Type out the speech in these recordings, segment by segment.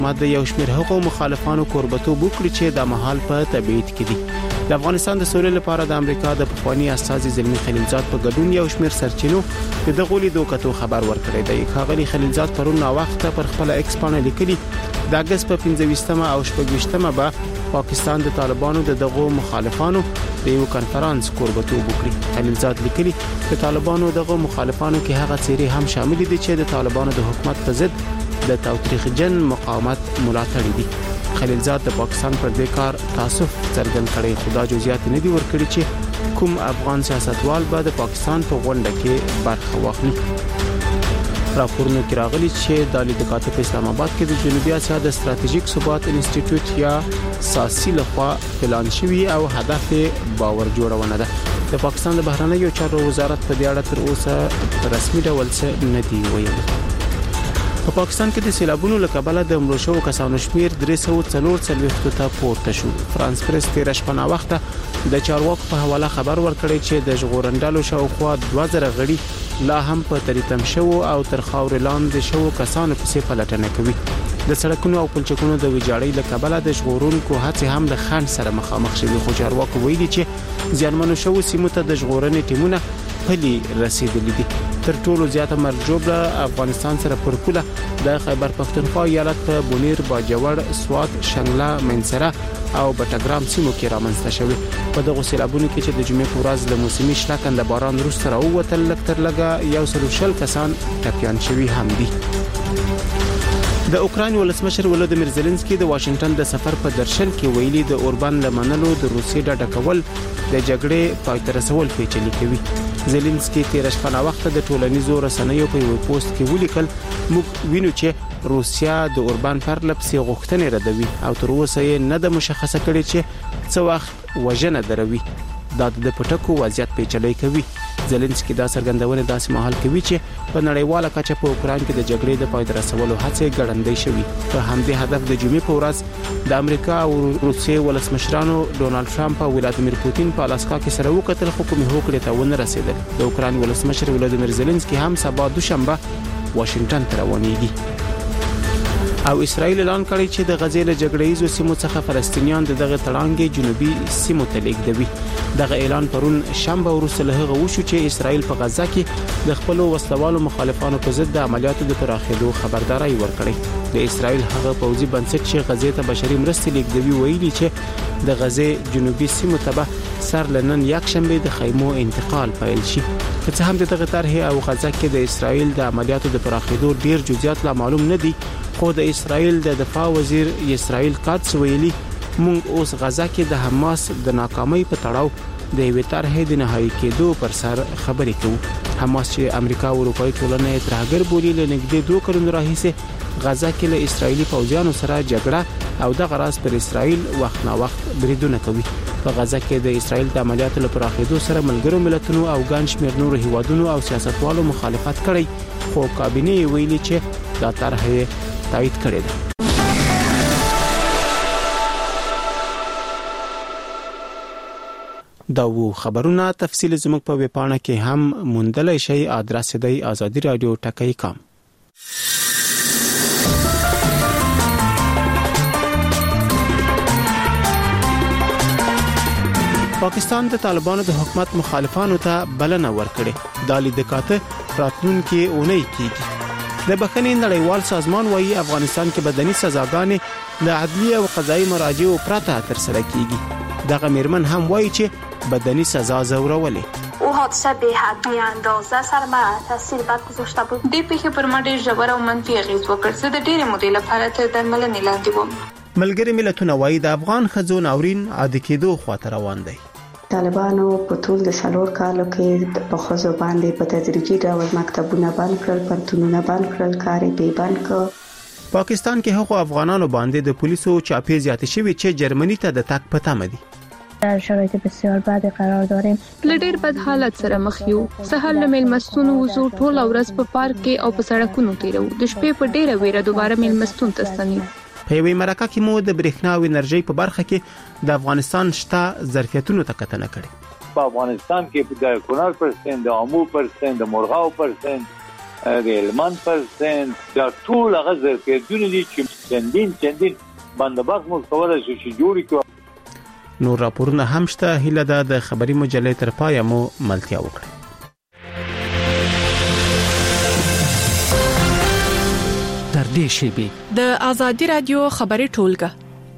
ماده یو شمېر هغو مخالفانو کوربتوب وکړي چې د مهال په تبعید کې دي. د افغانستان د سولې لپاره د امریکا د پخوانی استازي زلمی خلیلزاد په ګډون یو شمېر سرچینو د دغه لیدو کتو خبر ورکړی دی. ښاغلي خلیلزاد پرون نا وخت پر خپل ایکس باندې لیکلي د اگست په 15 او 26 به پاکستان د طالبانو دغه مخالفانو د یو کانفرنس کوربتوب وکړي. خلیلزاد لیکلي د طالبانو دغه مخالفانو کې هغه څیرې هم شامل دي چې د طالبانو د حکومت په ضد د تاوتریخجن مقاومت ملاتړ دي. خلیلزاد د پاکستان پر دې کار تاسف څرګند کړي. خدا جزئیات نه دي ورکړي چې کوم افغان سیاستوال به د پاکستان په غونډه کې برخه واخلي. راپورونه کې راغلي چې د لیدو کاتب په اسلام آباد کې د جنوبي اسیا د ستراتیژیک ثبات انسټیټیوټ یا ساسي لخوا اعلان شوی او هدف باور جوړونه ده. د پاکستان د بهرنیو چارو وزارت په دې اړه تر اوسه رسمي ډول څه نه دی ویلي. په پاکستان کې د سیلابونو له کبله د مړو شوو کسانو شمیر 344 ته پورته شو. فرانس پریس تیر شپه وخت د چارواکو په حواله خبر ورکړی چې د ژغورندالو شاوخوا 2000 غړي لا هم په تریتم شو او تر خاور لاندې شو کسانو په پلټنه کوي. د سړکونو او پلچکونو د ویجاړۍ له کبله د ژغورونکو هڅې هم له خنډ سره مخامخ شوي. خو چارواکو ویلي چې زیانمنو شوو سیمو ته د ژغورنې ټیمونه پلي رسیدلي دي. تر ټولو زیاته مرجوبه افغانستان سره پر پوله د خیبر پختونخوا ایالت په بونیر، باجوړ، سوات، شنګله، منصره او بټګرام سیمو کې رامنځته شوی. په دغه سیلابونو کې چې د جمعې په ورځ له موسمي شلکند باران وروسته راووتل لکتر لګه 140 کسان ټپیان شوي هم دي. د اوکراین ولسمشر ولودیمیر زيلنسکي د واشنگټن د سفر په درشل کې ویلي د اوربان لمنلو د روسي ډډه کول د جګړې پای ته رسول پیچلي کوي. زيلنسکي تیر شپه وخت د ټولنیزو رسنیو په یو پوسټ کې ولیکل موږ وینو چې روسیا د اوربان پر لپسې غوښتنې ردوي او تر اوسه یې نه د مشخصه کړي چې څو وخت وژنه دروي. دا د پټکو وضعیت پیچلې کوي. زيلنسکي دا څرګندونه داسې مهال کوي چې په نړیواله کچه په اوکراین کې د جګړې د پای ته رسولو هڅې ګړندۍ شوي. په همدې هدف د جمعې په ورځ د امریکا او روسیې ولسمشرانو ډونالد ټرمپ او ولادیمیر پوتین په الاسکا کې سره وکتل خو کومې هوکړې ته ونه رسیدل. د اوکراین ولسمشر ولادیمیر زيلنسکي هم سبا دوشنبه واشنگټن ته روانېږي. او اسرائیل اعلان کړی چې د غزې له جګړه‌ایزو سیمو څخه فلسطینیان دغه تړانګې جنوبي سیمو ته لیږدوي. دغه اعلان پرون شنبه وروسته له هغه وشو چې اسرائیل په غزه کې د خپل وسلوالو مخالفانو په ضد د عملیاتو د پراخېدو خبرداري ورکړې. د اسرائیل هغه پوځي بنسټ چې غزې ته بشري مرستې لیږدوي ویلي چې د غزې جنوبي سیمو ته سر لنن یک شنبه د خیمو انتقال پیل شي. که څه هم دغه طرح او غزه کې د اسرائیل د عملیاتو د پراخېدو ډیر جزئیات لا معلوم نه دي، خو د اسرائیل د دفاع وزیر اسرائیل قدس ویلي مونږ اوس غزه کې د حماس د ناکامۍ په تړاو د یوې طرحې د نهایی کېدو پر سر خبرې کوو. حماس چې امریکا او اروپایي ټولنه یې ترهګر بولي له نږدې 2 کلونو راهیسې غزه کې له اسرائیلي پوځیانو سره جګړه او د غراس پر اسرائیل وخت نا وخت بریدونه کوي. په غزه کې د اسرائیل د عملیاتو لپاره راخېدو سره ملګرو ملتونو او ګڼ شمېر نورو هیوادونو او سیاستوالو مخالفت کړی، خو کابینه ویلي چې دا طرحه تایید کړې ده. دا وو خبرونه تفصیل زموږ په ویبپاڼه کې هم موندلای شئ. ادرس دی آزادی رادیو ټکی کام. پاکستان د طالبانو د حکومت مخالفانو ته بلنه ورکړې. د لیدکاته راتلونکي اونۍ کېږي. د بخښنې نړیوال سازمان وايي افغانستان کې بدني سزاګانې د عدلي او قضایي مراجعو پرته تر سره کیږي. دغه میرمن هم وايي چې بدني سزا زورولې او حادثه به حد اندازه سر ما تاثیر بد گذاشته بود. دې پیښه پر ما ډېر ژور او منفي اغېز وکړ. زه د ډېرې مودې لپاره تر درملنې لاندې وم. ملګری ملتونه وايي د افغان ښځو ناورین عادي کېدو خواته روان دی. طالبانو په ټول د 4 کالو کې په خزو باندې په تدریجي ډول مکتبونه بند کړل، پنتونونه بند کړل، کاري به بند کړ. پاکستان کې هغو افغانانو باندې د پولیسو چاپی زیات شوی چې جرمني ته د تک پته مدي. در شرایط بسیار بد قرار داریم. لډیر بد حالت سره مخ یو. سهار له میلمستون وزو ټول ورځ په پارک کې او په سړکونو تیرو. د شپې په ډیره ویره دوباره میلمستون ته ستنیو. په یوې مرکه کې مو د برېښنا او انرژي په برخه کې د افغانستان شته ظرفیتونو ته کتنه کړې. په افغانستان کې د کونړ پرسنټ، د امو پرسنټ، د مرغاو پرسنټ، د هلمند پرسنټ، دا ټول هغه ظرفیتونه دي چې چندین بندوبست مو کولای شو چې جوړ کړو. نور راپورونه هم شته. هیله ده د خبري مجلې تر پایه مو ملتیا وکړي. تر دې شیبې د آزادي رادیو خبري ټولګه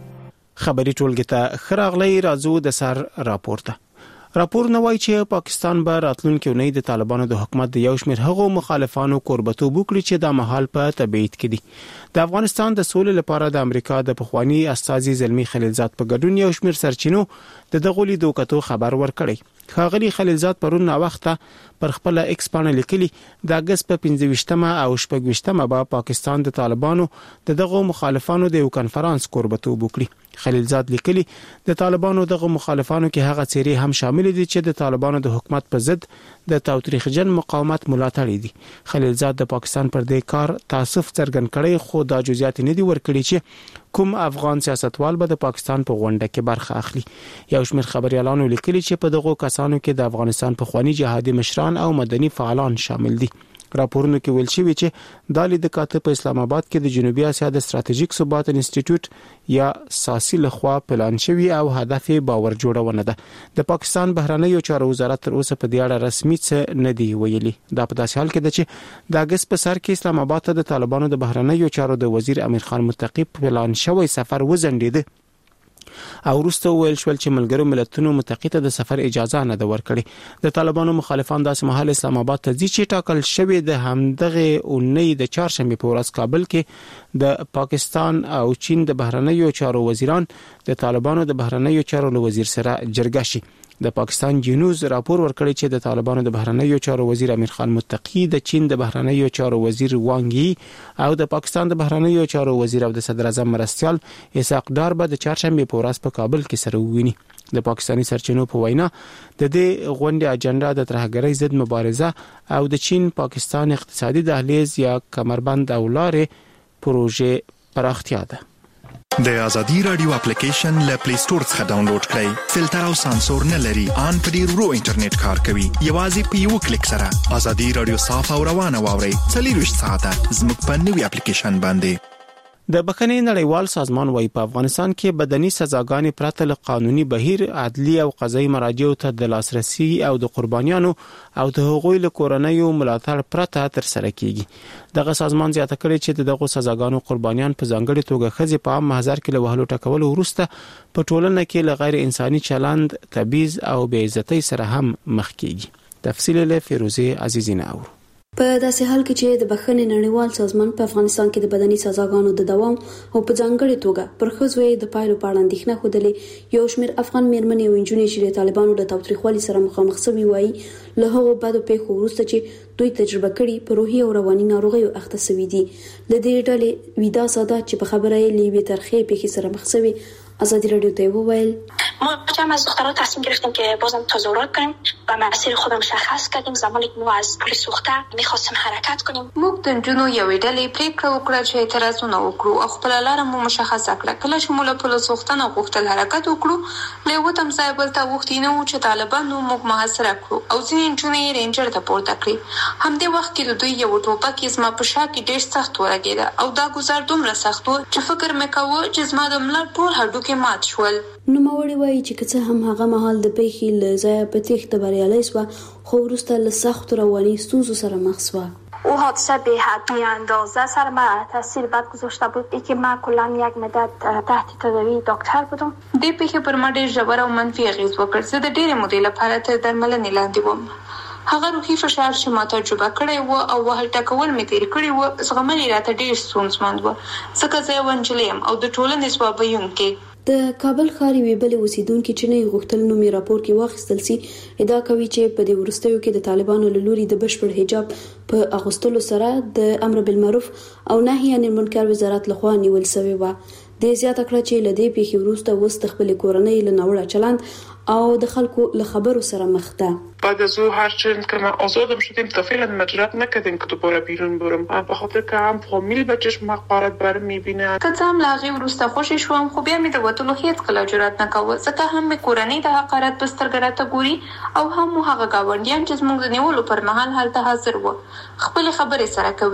ته خراغلی راځو د سر راپورته. راپور نوای چې پاکستان به راتلونکي اونۍ د طالبانو د حکومت د یو شمېر هغو مخالفانو کوربتوب وکړي چې د مهال په تبعید کې دي. د افغانستان د سولې لپاره د امریکا د پخوانی استازي زلمی خلیلزاد په ګډون یو شمېر سرچینو د دغه لیدو کتو خبر ورکړی. خاغلی خلیلزاد پرون وخته پر خپل ایکس باندې لیکلي د اگست په 25مه او 26مه به پاکستان د طالبانو دغه مخالفانو د یو کانفرنس کوربتوب وکړي. خلیلزاد لیکلي د طالبانو دغه مخالفانو کې هغه چیرې هم شامل دي چې د طالبانو د حکومت په ضد د تاوتریخجن مقاومت ملاتړ دي. خلیلزاد د پاکستان پر دې کار تاسف څرګند کړي، خو دا جزئیات نه دي ورکړي چې کوم افغان سیاستوال به د پاکستان په غونډه کې برخه اخلي. یو شمېر خبريالانو لیکلي چې په دغه کسانو کې د افغانستان په خواني جهادي مشران او مدني فعالان شامل دي. راپورونه کې ویل شوی چې د لید کاته په اسلام آباد کې د جنوبي اسیا د استراتیژیک ثبات انسټیټیوټ یا ساسي لخوا پلان شوی او هدف باور جوړونه ده. د پاکستان بهرنیو چارو وزارت تر اوسه په دې اړه رسمي څه نه دی ویلي. دا په داسې حال کې ده چې د اگست په سر کې اسلام آباد ته د طالبانو د بهرنیو چارو د وزیر امیر خان متقی پلان شوی سفر وزندیده او وروسته ویل شول چې ملګرو ملتونو متقی ته د سفر اجازه نه ده ورکړي. د طالبانو مخالفان داسې مهال اسلام آباد ته ځي چې ټاکل شوی د همدغه اونۍ د چهارشنبه په ورځ کابل کې د پاکستان او چین د بهرنیو چارو وزیران د طالبانو د بهرنیو چارو وزیر سره جرګه شي. د پاکستان جنوز راپور ورکړی چې د طالبانو د بهرنیو چارو وزیر امیر خان متقی د چین د بهرنیو چارو وزیر وانګي او د پاکستان د بهرنیو چارو وزیر او د صدر اعظم مرستیال اسحاق ډار به د چهارشنبه په ورځ په کابل کې سره وویني. د پاکستاني سرچینو په وینا د دې غونډې اجنډا د ترهګرۍ ضد مبارزه او د چین پاکستان اقتصادي دهلیز یا کمربند او لارې پروژې پراختیا ده. د آزادی رادیو اپلیکیشن له پلی سٹور څخه ډاونلوډ کړئ. فلټر او سانسور نه لري، ان په ډیر ورو انټرنیټ کار کوي. یوازې په یو کلیک سره آزادی رادیو صاف او روانه واورئ. 24 ساعته زموږ په نوې اپلیکیشن باندې. د بخښنې نړیوال سازمان وايي په افغانستان کې بدني سزاګانې پرته له قانوني بهیر عدلي او قضایي مراجعو ته د لاسرسي او د قربانیانو او د حقوقي لکورنیو ملاتړ پرته تر سره کیږي. دغه سازمان زیاته کړی چې دغه سزاګانو قربانیان په ځانګړي توګه خزي په عام محضر کې له وهلو ټکول وروسته په ټولنه کې له غیر انساني چلند، تبعیض او بې عزتۍ سره هم مخ کیږي. تفصیل له فیروزه عزیزینه او په داسې حال کې چې د بخښنې نړیوال سازمان په افغانستان کې د بدني سزاګانو د دوام او په ځانګړي توګه پر ښځو د پایلو په اړه اندېښنه ښودلې، یو شمېر افغان میرمنې او نجونې چې د طالبانو د تاوتریخوالي سره مخامخ شوي وایي له هغو بدو پیښو وروسته چې دوی تجربه کړي په روحي او رواني ناروغیو اخته شوي دي. له دې ډلې ویدا سادات چې په خبره یې له یوې ترخې پیښې سره مخ شوي آزادی رادیو ته وویل ما جمع از دخترها تصمیم گرفتیم که بازم تظاهرات کنیم و مسیر خود مشخص کردیم. زمانی که ما از پلیس سوخته می‌خواستیم حرکت کنیم موږ د جنو یوې ډلې پریکړه وکړه چې اعتراضونه وکړو او خپل لار مو مشخصه کړه. کله چې موږ له پولیس سوختنه غوښتل حرکت وکړو له وته مزایبل ته وختینه و چې طالبانو موږ محاصره کړو او ځینې جنې رینجر ته پورته کړې. همدې وخت کې د دوی یو ټوپک زما په شا کې ډېر سخت ولګېده او دا گزار دومره سخت و چې فکر مې کاوه چې زما د ملا ټول هډوکي مات شول. نوموړی وایي چې که څه هم هغه مهال د پیښې له ځایه په تېښته بریالی شوه، خو وروسته له سختو رواني ستونزو سره مخ شوه. او حادثه به حتمی اندازه سر من تاثیر بد گذاشته بود. ای که من کلا یک مدت تحت تداوی دکتر بودم. دې پیښې پر ما ډېر ژور او منفي اغېز وکړ. زه د ډېرې مودې لپاره تر درملنې لاندې وم. هغه روحي فشار چې ما تجربه کړی و او وهل ټکول مې تیر کړی و زغمل یې راته ډېر ستونزمن و ځکه زه یوه نجلۍ یم او د ټولنې ځوابوونکې. د کابل ښار یوې بلې اوسیدونکې چې نه یې غوښتل نوم یې راپور کې واخیستل سي ادعا کوي چې په دې وروستیو کې د طالبانو له لوري د بشپړ حجاب په اغوستلو سره د امر بالمعروف او نهي عن المنکر وزارت لخوا نیول شوی و. د زیاته کړه چې له دې پیښې وروسته وست خپل کورنۍ له ناوړه چلند او د خلکو له خبرو سره مخ ده. بعد از او هرچند که ما آزادم شدیم تا فعلا مجرد نکردیم که دوباره بیرون برم، به خاطر که هم فامیل به چشم حقارت برم میبینه. که څه هم له هغې وروسته خوشې شوم خو بیا مې د وتلو هېڅکله جرأت نه کوه ځکه هم مې کورنۍ د حقارت په سترګه راته ګوري او هم مو هغه ګاونډیان چې زموږ د نیولو پر مهال هلته حاضر وو خپلې خبرې سره کوي.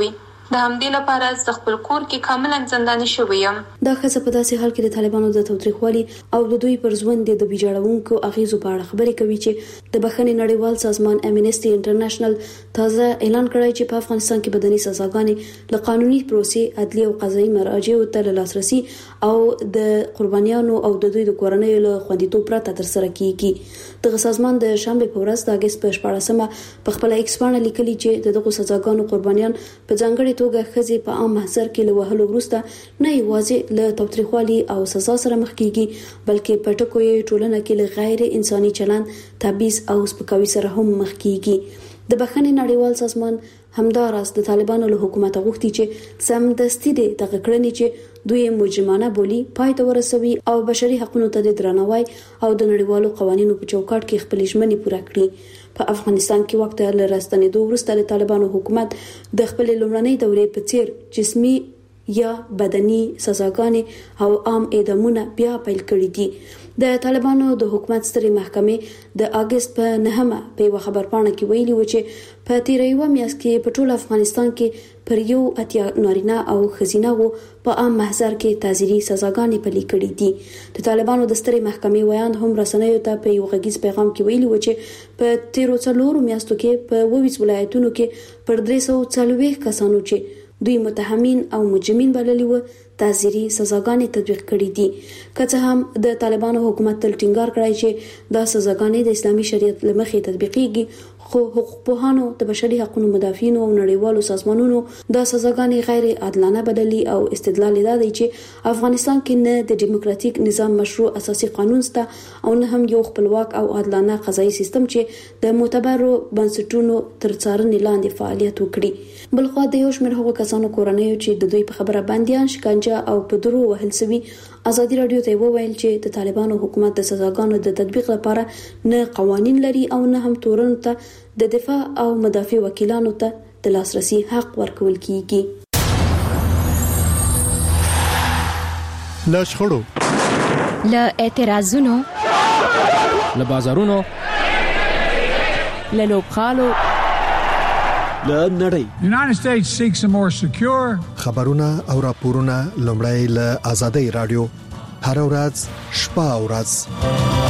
د همدې لپاره زه خپل کور کې کاملا زنداني شوی یم. دا ښځه په داسې حال کې د طالبانو د تاوتریخوالي او د دوی پر ژوند د ویجاړونکو اغیزو په اړه خبرې کوي چې د بخښنې نړیوال سازمان امنیسټي انټرنیشنل تازه اعلان کړی چې په افغانستان کې بدني سزاګانې له قانوني پروسې عدلي او قضایي مراجعو ته لاسرسي او د قربانیانو او د دوی د کورنیو له خوندیتوب پرته ترسره کیږي. دغه سازمان د شنبه په ورځ د اگست په 14مه په خپل ایکس باندې لیکلي چې دغه سزاګانو قربانیان په ځانګړي توګه خزي په عام محضر کې له وهلو وروسته نه یوازې له تاوتریخوالي او سزا سره مخ کیږي بلکې په ټکو یې ټولنه کې له غیر انساني چلند، تبعیض او سپکاوي سره هم مخ کیږي. د بخښنې نړیوال سازمان همداراز د طالبانو له حکومت غوښتي چې سمدستي دغه کړنې چې دوی مجرمانه بولی پای ته ورسوي او بشري حقوقو ته درناوی او د نړیوالو قوانینو په چوکاټ کې خپل ژمنې پوره کړي. په افغانستان کې وخت له راستنېدو وروسته د طالبانو حکومت د خپل لومړنۍ دورې په څیر جسمي یا بدني سزاګانې او عام اعدامونه بیا پیل کړي دي. د طالبانو د حکومت سترې محکمې د اگست په 9مه په یو خبرپاڼه کې ویلي و چې په تیر یو میاشت کې په ټول افغانستان کې پر یو اتیا نارینه او ښځینه وو په عام محضر کې تعزیري سزاګانې پلي کړې دي. د طالبانو د سترې محکمې ویاند هم رسنیو ته په یو غږیز پیغام کې ویلي و چې په تیر 4 میاشتو کې په 22 ولایتونو کې پر 340 کسانو چې دوی متهمین او مجرمین بللي و تعزیري سزاګانې تطبیق کړې دي. که څه هم د طالبانو حکومت تل ټینګار کړی چې دا سزاګانې د اسلامي شریعت له مخې تطبیقېږي، خو حقوقپوهانو، د بشري حقوقو مدافعینو او نړیوالو سازمانونو دا سزاګانې غیر عادلانه بللي او استدلال یې دا دی چې افغانستان کې نه د ډیموکراتیک نظام مشروع اساسي قانون شته او نه هم یو خپلواک او عادلانه قضایي سیستم چې د معتبرو بنسټونو تر څارنې لاندې فعالیت وکړي. بلخوا د یو شمېر هغو کسانو کورنیو چې د دوی په خبره بندیان، شکنجه او په درو وهل شوي ازادي رادیو ته وویل چې د طالبانو حکومت د سزاګانو د تطبیق لپاره نه قوانین لري او نه هم تورن ته د دفاع او مدافع وکیلانو ته د لاسرسي حق ورکول کیږي. له شخړو، له اعتراضونو، له بازارونو، له لوبخالو، له نړۍ. United States seeks a more secure. خبرونه او راپورونه لومړی له آزادۍ رادیو هر ورځ شپه او ورځ.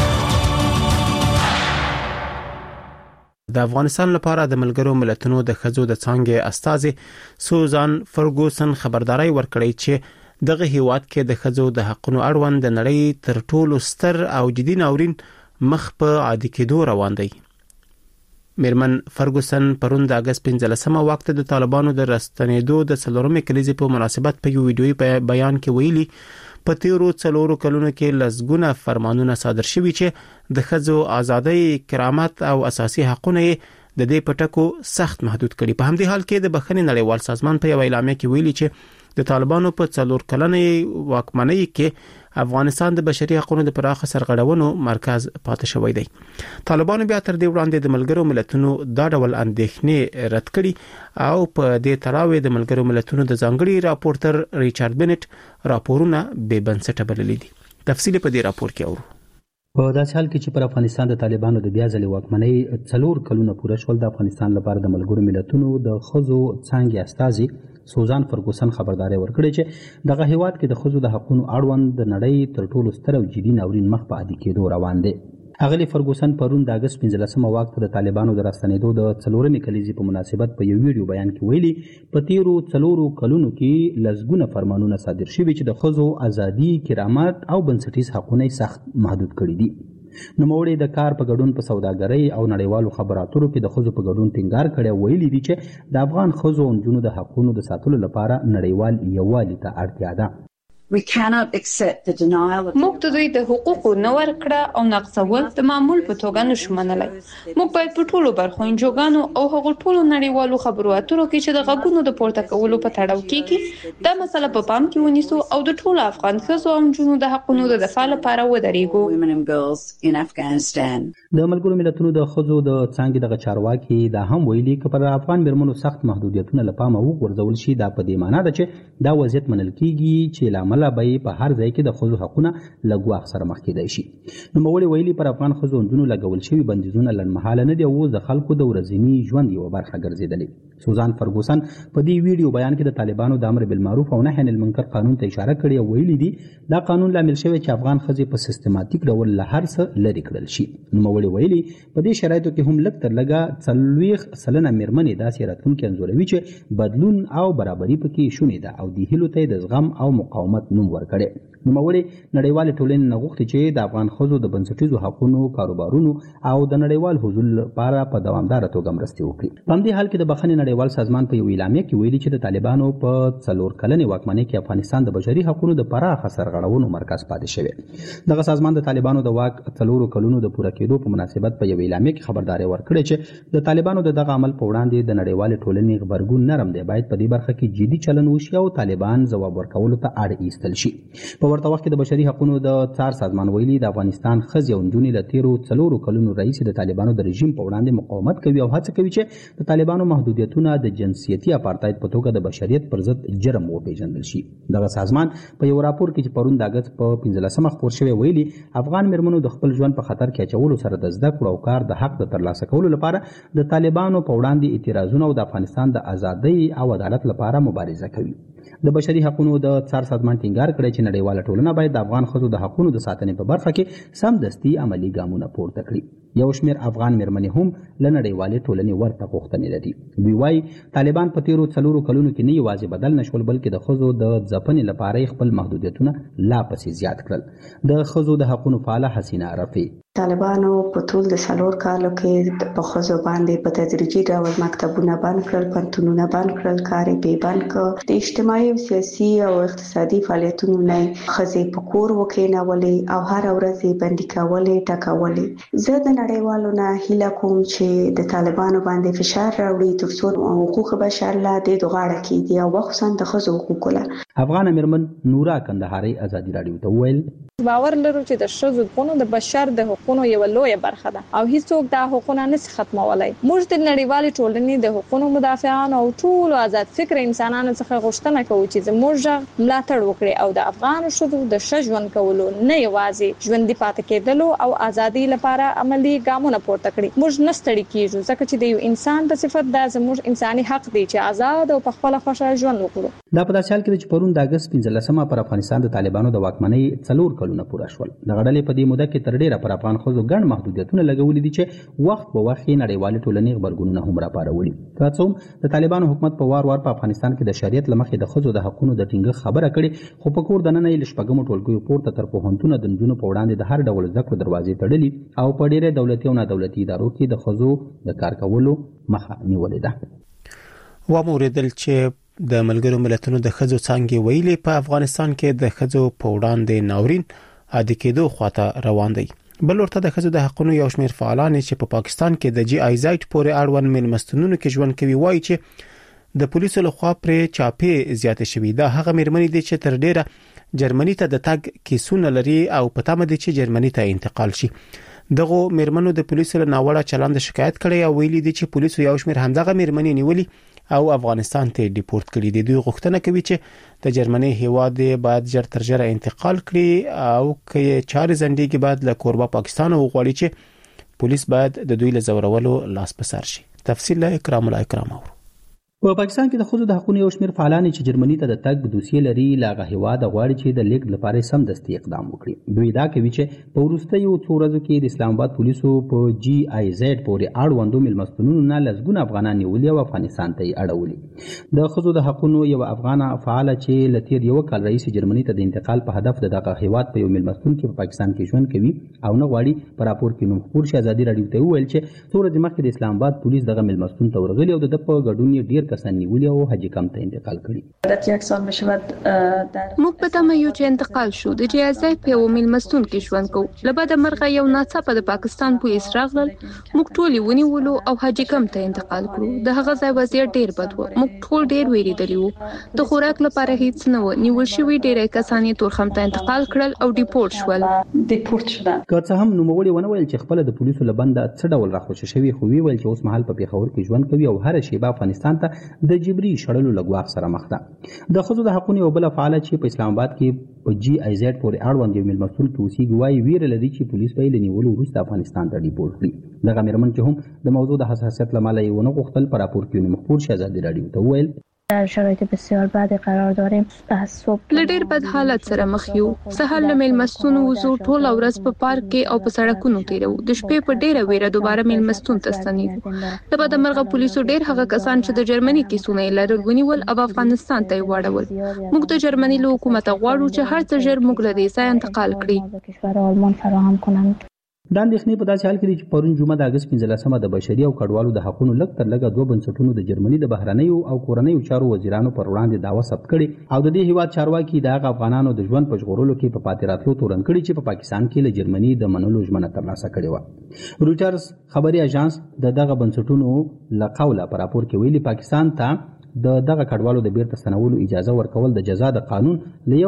د افغانستان لپاره د ملګرو ملتونو د ښځو د څانګې استازي سوزان فرګوسن خبرداري ورکړې چې دغه هیواد کې د ښځو د حقوقو اړوند د نړۍ تر ټولو ستر او جدي ناورین مخ په عادي کېدو روان دی. میرمن فرګوسن پرون د اگست 15مه وخت د طالبانو د راستنېدو د 4مې کلیزې په مناسبت په یو ویډیوي بیان کې ویلي په تیرو 4 کلونو کې لسګونه فرمانونه صادر شوي چې د ښځو ازادۍ، کرامت او اساسي حقوقونه د دې پټکو سخت محدود کړي. په همدې حال کې د بخښنې نړیوال سازمان په یو اعلامیه کې ویلي چې د طالبانو په 4 کلنې واکمنۍ کې افغانستان د بشري حقوقو د پراخه سرغړونو مرکز پاتې شوی دی. طالبانو بیا تر دې وړاندې د ملګرو ملتونو دا ډول اندېښنې رد کړي او په دې تړاو د ملګرو ملتونو د ځانګړي راپورټر ریچارډ بنټ راپورونه بې بنسټه بللي دي. تفصیل په دې راپور کې اورو. په داسې حال کې چې پر افغانستان د طالبانو د بیا ځلې واکمنۍ 4 کلونه پوره شول، د افغانستان لپاره د ملګرو ملتونو د ښځو څانګې استازي سوزان فرګوسن خبرداري ورکړې چې دغه هیواد کې د ښځو د حقوقو اړوند د نړۍ تر ټولو ستر او جدي ناورین مخ په عادي کېدو روان دی. اغلی فرګوسن پرون د اگست 15مه وخت د طالبانو د راستنېدو د 4مې کلیزې په مناسبت په یو ویډیو بیان کې ویلي په تیرو 4 کلونو کې لسګونه فرمانونه صادر شوي چې د ښځو ازادي، کرامت او بنسټیز حقوقونه سخت محدود کړي دي. نوموړي د کار په ګډون په سوداګرۍ او نړیوالو خبراتو کې د ښځو په ګډون ټینګار کړی، ویلي دي چې د افغان ښځو او نجونو د حقوقو د ساتلو لپاره نړیوال یووالي ته اړتیا ده. موږ د دوی د حقوقو نه ورکړه او نقضول د معمول په توګه نشو منلای. موږ باید په ټولو برخو انجوګانو او هغو ټولو نړیوالو خبرو اترو کې چې د غږونو د پورته کولو په تړاو کې دا مسله په پام کې ونیسو او د ټولو افغان ښځو او نجونو د حقوقو د دفاع لپاره ودرېږو. د ملګرو ملتونو د ښځو د څانګې دغه چارواکي دا هم ویلي چې پر افغان میرمنو سخت محدودیتونه له پامه وغورځول شي. دا په دې معنی ده چې دا وضعیت منل کیږي چې لامل عمله به په هر ځای کې د ښځو حقونه له ګواښ سره مخ کېدای شي. نوموړي ویلي پر افغان ښځو اندونو لګول شوي بندیزونه لنډمهاله نه دي او اوس د خلکو د ورځني ژوند یوه برخه ګرځېدلې. سوزان فرګوسن په دې ویډیو بیان کې د طالبانو د امر بالمعروف او نهي عن المنکر قانون ته اشاره کړې او ویلي دي دا قانون لامل شوی چې افغان ښځې په سیستماتیک ډول له هر څه لرې کړل شي. نوموړي ویلي په دې شرایطو کې هم لږ تر لږه 40% مېرمنې داسې راتلونکي انځوروي چې بدلون او برابري پکې شونې ده او دې هیلو ته د زغم او مقاومت نوم ورکړی. نوموړي نړیوالې ټولنې نه غوښتي چې د افغان ښځو د بنسټیزو حقونو، کاروبارونو او د نړیوال حضور لپاره په دوامداره توګه مرستې وکړي. په همدې حال کې د بخښنې نړیوال سازمان په یوه اعلامیه کې ویلي چې د طالبانو په 4 کلنې واکمنۍ کې افغانستان د بشري حقونو د پراخه سرغړونو مرکز پاتې شوی. دغه سازمان د طالبانو د واک 4 کلونو د پوره کېدو په مناسبت په یوه اعلامیه کې خبرداري ورکړې چې د طالبانو د دغه عمل په وړاندې د نړیوالې ټولنې غبرګون نرم دی، باید په دې برخه کې جدي چلن وشي او طالبان ځواب ورکولو ته اړ ایستل شي. په ورته وخت کې د بشري حقونو د څار سازمان ویلي د افغانستان ښځې او نجونې له تیرو 4 کلونو راهیسې د طالبانو د رژیم په وړاندې مقاومت کوي او هڅه کوي چې د طالبانو محدودیتونه د جنسیتي اپارتاید په توګه د بشریت پر ضد جرم وپیژندل شي. دغه سازمان په یو راپور کې چې پرون د اګست په 15 خپور شوی ویلي افغان مېرمنو د خپل ژوند په خطر کې اچولو سره د زده کړو او کار د حق د ترلاسه کولو لپاره د طالبانو په وړاندې اعتراضونه او د افغانستان د ازادۍ او عدالت لپاره مبارزه کوي. د بشري حقوقو د څار سازمان ټینګار کړی چې نړیواله ټولنه باید د افغان ښځو د حقوقو د ساتنې په برخه کې سمدستي عملی ګامونه پورته کړي. یو شمېر افغان مېرمنې هم له نړیوالې ټولنې ورته غوښتنې لري. دوی وایي طالبان په تیرو 4 کلونو کې نه یوازې بدل نشول بلکې د ښځو د ځپنې لپاره خپل محدودیتونه لا پسې زیات کړل. د ښځو د حقوقو فعاله حسینه عرفي طالبانو په ټول د 4 کالو کې په ښځو باندې په تدریجي ډول مکتبونه بند کړل، پوهنتونونه بند کړل، کاري به بند کړ. د اجتماعي او سیاسي او اقتصادي فعالیتونو نه ښځې په کور وکینولې او هر ورځ بندي کولې ټکولې. زه د نړیوالو نه هیله کوم چې د طالبانو باندې فشار راوړي ترڅو حقوق بشر لا د دغاړه کې دی او خصوصا د ښځو حقوق له افغان مېرمن نورا کندهاري ازادي رادیو ته ویل باور لرو چې د ښځو حقوقو د بشر د حقوقو یو لوی برخه ده او هیڅوک دا حقوق نه ختمولای. موږ د نړیوالې ټولنې د حقوقو مدافعان او ټول آزاد فکر انسانانو څخه غوښتنه کوو چې زموږ ملاتړ وکړي او د افغان ښځو د ژوند کولو نه یوازې ژوندۍ پاتې کېدلو او ازادي لپاره عملی ګامونه پورته کړي. موږ نه ستړي کیږو ځکه چې د یو انسان په صفت دا زموږ انساني حق دی چې آزاد او په خپل خوښه ژوند وکړو. دا په داسې حال کې چې پرون د اګست 15 پر افغانستان د طالبانو د واکمنۍ 4 کلونه پوره شول. د غړلې په دې موده کې تر ډیره پر افغان ښځو ګڼ محدودیتونه لګولې دي چې وخت په وخت نړیوالې ټولنې غبرګونونه هم راپارولي. تر څو د طالبانو حکومت په وار په افغانستان کې د شریعت لمخې د ښځو د حقوقو د ټینګښت خبره کړې، خو په کور دننه یې لشپګمو ټولګیو پورته تر پوهنتون د نجونو په وړاندې د هر ډول زده کړو دروازې تړلې او په ډیره دولتي او نادولتي ادارو کې د ښځو د کار کولو مخه نیولې ده. وموریدل چې د ملګرو ملتونو د ښځو څانګې ویلي په افغانستان کې د ښځو په وړاندې ناورین عادي کېدو خواته روان دی. بل ورته د ښځو د حقوقو یو شمېر فعالان چې په پاکستان کې د جی آی زایټ پورې اړوند مېلمستونونو کې ژوند کوي وایي چې د پولیسو لخوا پرې چاپې زیاتې شوې. دا هغه مېرمنې دي چې تر ډیره جرمني ته د تګ کیسونه لري او په تمه دي چې جرمني ته انتقال شي. دغه مېرمنو د پولیسو له ناوړه چلند شکایت کړي او ویلي دي چې پولیسو یو شمېر همدغه مېرمنې نیولي او افغانستان ته ډیپورت کړي دي. دوی غوښتنه کوي چې د جرمني هیواد باید ژر تر ژره انتقال کړي او کې چارې زندګي بعد له کوربه پاکستان وغواړي چې پولیس باید د دوی له زورولو لاس په سر شي. تفصیل له اکرام الاکرام اور په پاکستان کې د خود د حقوقو یو شمېر فعالان چې جرمني ته د تګ دوسیه لري لاغه هیواد غواړي چې د لیک لپاره سم دستي اقدام وکړي. دوی دا کوي چې په وروستیو څو ورځو کې د اسلام آباد پولیسو په جی آی زیډ پورې اړوندو مېلمستونونو نه لږونه افغانان نیولي او افغانستان ته یې اړولي. د خود د حقوقو یو افغان فعال چې لتیر یو کال رئیس جرمني ته د انتقال په هدف دغه هیواد په یو مېلمستون کې په پاکستان کې ژوند کوي او نه غواړي په راپور کې نوم خپور شي. ازادي رادیو ته ویل چې څو ورځې مخکې د اسلام آباد پولیس دغه مېلمستون ته ورغلي او د په ګډون ډیر کسان نیولي او حاجی کم ته انتقال کړي. موږ په تمه یو چې انتقال شو. د جیازای په یو مېلمستون کې ژوند کوو. لبد مرغه یو ناڅاپه د پاکستان پولیس راغلل، موږ ټول ونیولو او حاجی کم ته انتقال کړو. د هغه ځای وضعیت ډیر بد و. موږ ټول ډیر ویریدلی وو. د خوراک لپاره هیڅ نه و. نیول شوی ډیر کسان یې تورخم ته انتقال کړل او ډیپورت شول. که څه هم نوموړي ونه ویل چې خپل د پولیسو لبند څه ډول راخوشي شوی، خو ویل چې اوس مهال په پیښور کې ژوند کوي او هر شی په افغانستان ته د جبري شړلو له ګواښ سره مخ ده. د ښځو د حقونو یو بله فعاله چې په اسلام آباد کې په GIZ پورې اړوند یو میلمستون کې اوسېږي وایي ویره لري چې پولیس به یې له نیولو وروسته افغانستان ته ډیپورټ کړي. دغه مېرمن چې هم د موضوع د حساسیت له امله یې ونه غوښتل په راپور کې مخبور شهزادي راډیو ته وویل در شرایط بسیار بدی قرار داریم. تعصب له ډېر بد حالت سره مخ یو. سهار له میلمستون وځو، ټوله ورځ په پارک کې او په سړکونو تیرو. د شپې په ډېره ویره دوباره میلمستون ته ستنیږو. د بدمرغه پولیسو ډېر هغه کسان چې د جرمني کیسونه یې لرل ونیول او افغانستان ته یې واړول. موږ د جرمني له حکومت غواړو چې هر څه ژر موږ له دې ځایه انتقال کړي. کشور آلمان فراهم کنند. دا اندېښنې په داسې حال کې دي چې پرون جمعه د اګست 15 د بشري او کډوالو د حقونو لږ تر لږه 2 بنسټونو د جرمني د بهرنیو او کورنیو چارو وزیرانو پر وړاندې دعوه ثبت کړې او د دې هیواد چارواکي د هغه افغانانو د ژوند په ژغورلو کې په پاتې راتلو تورن کړي چې په پاکستان کې له جرمني د منلو ژمنه ترلاسه کړې وه. رویټرز خبري اژانس دغه بنسټونو له قوله په راپور کې ویلي پاکستان ته دغه کډوالو د بیرته ستنولو اجازه ورکول د جزا د قانون له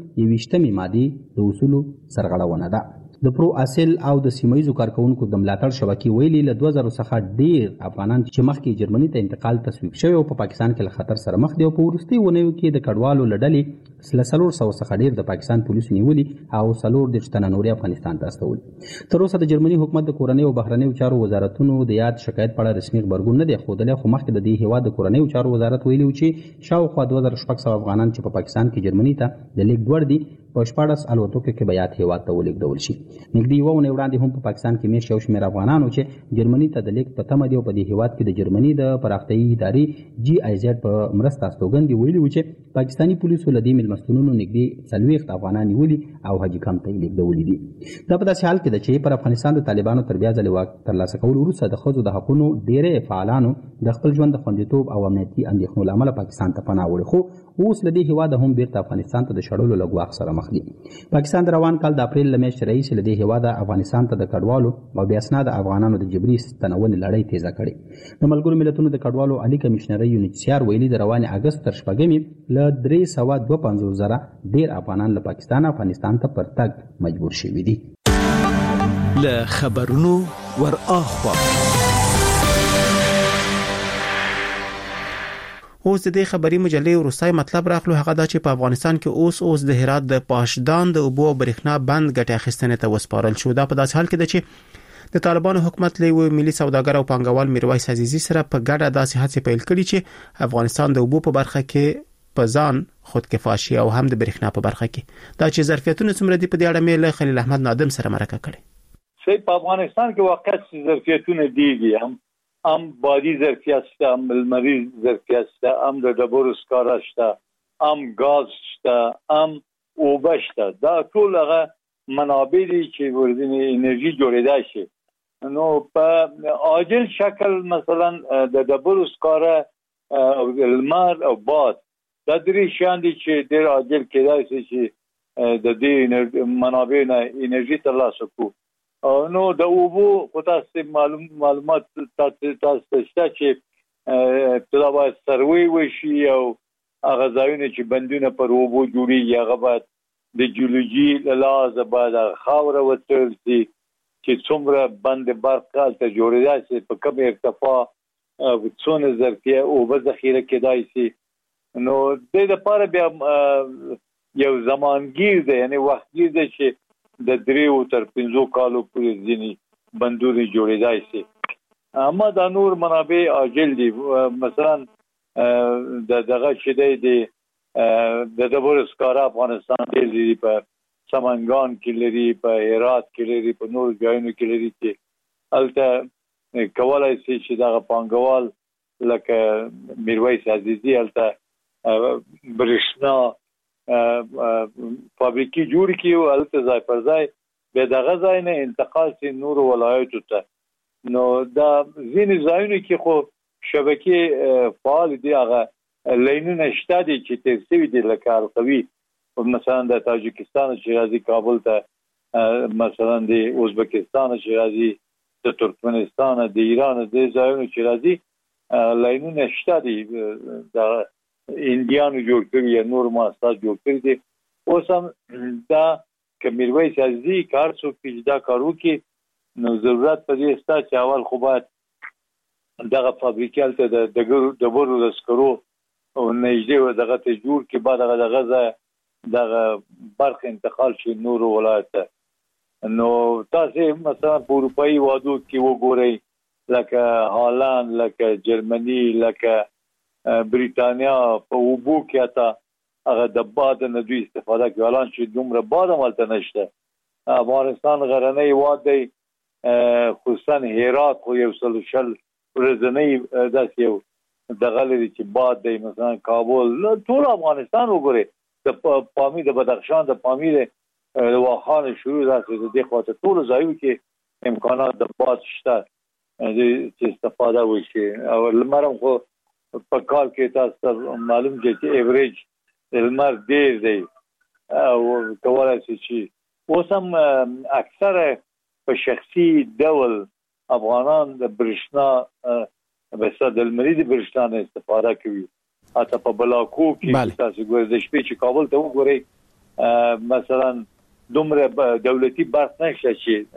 121 مادې د اصولو سرغړونه ده. د پرو اصل او د سیمایزو کارکونکو د ملاتړ شبکې ویلي له 2000 څخه ډیر افغانان چې مخکې جرمني ته انتقال تسویب شوی او په پاکستان کې له خطر سره مخ دي او په وروستي ونیو کې د کډوالو له ډلې له 400 څخه ډیر د پاکستان پولیسو نیولي او 4 تنه نورې افغانستان ته استولي. تر اوسه د جرمني حکومت د کورنیو او بهرنیو چارو وزارتونو د یاد شکایت په اړه رسمي خبرګون نه دی ښودلی، خو مخکې د دې هیواد د کورنیو چارو وزارت ویلي و چې شاوخوا 2600 افغانان چې په پاکستان کې جرمني ته د لیږد وړ دي په 14 الوتکو کې به یاد هیواد ته ولېږدول شي. نږدې یوه اونۍ وړاندې هم په پاکستان کې میشت یو شمېر افغانانو چې جرمني ته د لیږد په تمه دي او په دې هیواد کې د جرمني د پراختیایي ادارې GIZ په مرسته استوګن دي ویلي و چې پاکستاني پولیسو له دې میلمستونونو نږدې 40 افغانان نیولي او حاجي کمپ ته یې لیږدولي دي. دا په داسې حال کې ده چې پر افغانستان د طالبانو تر بیا ځلې واک ترلاسه کولو وروسته د ښځو د حقونو ډېری فعالانو د خپل ژوند د خوندیتوب او امنیتي اندېښنو له امله پاکستان ته پناه وړې، خو اوس له دې هیواده هم بیرته افغانستان ته د شړلو له ګواښ سره مخ دي. پاکستان د روان کال د اپریل له میاشتې راهیسې له دې هیواده افغانستان ته د کډوالو او بې اسناده افغانانو د جبري ستنونې لړۍ تیزه کړې. د ملګرو ملتونو د کډوالو عالي کمشنرۍ UNHCR ویلي د روانې اګست تر 4 له 352 زره ډیر افغانان له پاکستان افغانستان ته پر تګ مجبور شوي دي. له خبرونو ور اخوا اوس د دې خبري مجلې وروستۍ مطلب راخلو هغه دا چې په افغانستان کې اوس د هرات د پاشدان د اوبو برېښنا بند ګټه اخیستنې ته وسپارل شو. دا په داسې حال کې ده چې د طالبانو حکومت له ملي سوداګر او پانګوال میرویس عزیزي سره په ګډه داسې هڅې پیل کړي چې افغانستان د اوبو په برخه کې په ځان خودکفا شي او هم د برېښنا په برخه کې. دا چې ظرفیتونه څومره دي په دې اړه مې له خلیل احمد نادم سره مرکه کړې. په افغانستان کې واقعي ظرفیتونه دي، هم بادي ظرفیت شته، هم لمریز ظرفیت شته، هم د ډبرو سکاره شته، هم غاز شته، هم اوبه شته. دا ټول هغه منابع دي چې ورځنی انرژي جوړېدای شي. نو په عاجل شکل مثلا د ډبرو سکاره او لمر او باد دا درې شیان دي چې ډېر عاجل کېدای شي چې د دې منابع نه انرژي ترلاسه کړو. نو د اوبو خو تاسو معلومات تاسو شته چې ابتدا باید سروي وشي او هغه ځایونه چې بندونه پر اوبو جوړیږي هغه باید د جیولوژي له لحاظه باید خاوره وڅېړل شي چې څومره بند برق هلته جوړېدای شي، په کوم ارتفاع څونه ظرفیه اوبه ذخیره کېدای شي. نو د دې لپاره بیا یو زمانګیر دی، یعنی وختګیر دی چې د 3 تر 5 کالو پورې ځینې بندونه جوړېدای شي. اما دا نور منابع عاجل دي، مثلا دغه چې دی د ډبرو سکاره افغانستان ډېر لري، په سمنګان کې لري، په هرات کې لري، په نور ځایونو کې لري چې هلته کولی شي چې دغه پانګوال لکه میرویس عزیزي هلته برېښنا فابریکې جوړ کړي او هلته ځای پر ځای بیا دغه ځای نه انتقال شي نورو ولایتو ته. نو دا ځینې ځایونو کې خو شبکې فعال دي، هغه لینونه شته دي چې تیر شوي دي لکه القوي مثلا د تاجکستان چې راځي کابل ته، مثلا د ازبکستان چې راځي، د ترکمنستان، د ایران، د ځایونو چې راځي لینونه شته دي، د انډیانو جوړ کړي یا نور مؤسسات جوړ کړي دي. اوس هم دا که میرویس عزیزي کار څوک چې دا کار وکړي نو ضرورت په دې شته چې اول خو باید دغه فابریکال ته د ډبرو د سکرو او نږدې و دغه ته جوړ کې بعد دغه برخه انتقال شي نور ولایت. نو تاسو مثلا په اروپאי وادو کې وګورئ لکه هالند، لکه جرمني، لکه بریتانیا په وبو کې تا هغه د باد نه دوی استفاده کوي. الان چې دومره باد مالته نشته. افغانستان غرنی واد دی، خصوصا هرات خو یو سلوشل ورځنی داسې یو دغه لري چې باد دی. مثلا کابل، ټول افغانستان وګورئ، د پامیر، د بدخشان، د پامیر، د واخان شروع داسې د دې خواته ټول ځایو کې امکانات د باد شته چې استفاده وشي. او لمر هم خو په کال کې تاسو معلوم دي چې ایوریج لمر ډیر دی او کولای شي چې اوس هم اکثره په شخصي ډول افغانان د برېښنا بس د لمري د برېښنا استفاده کوي. حتی په بلاکو کې تاسو ګورئ د شپې چې کابل ته وګورئ مثلا دومره دولتي برق نشته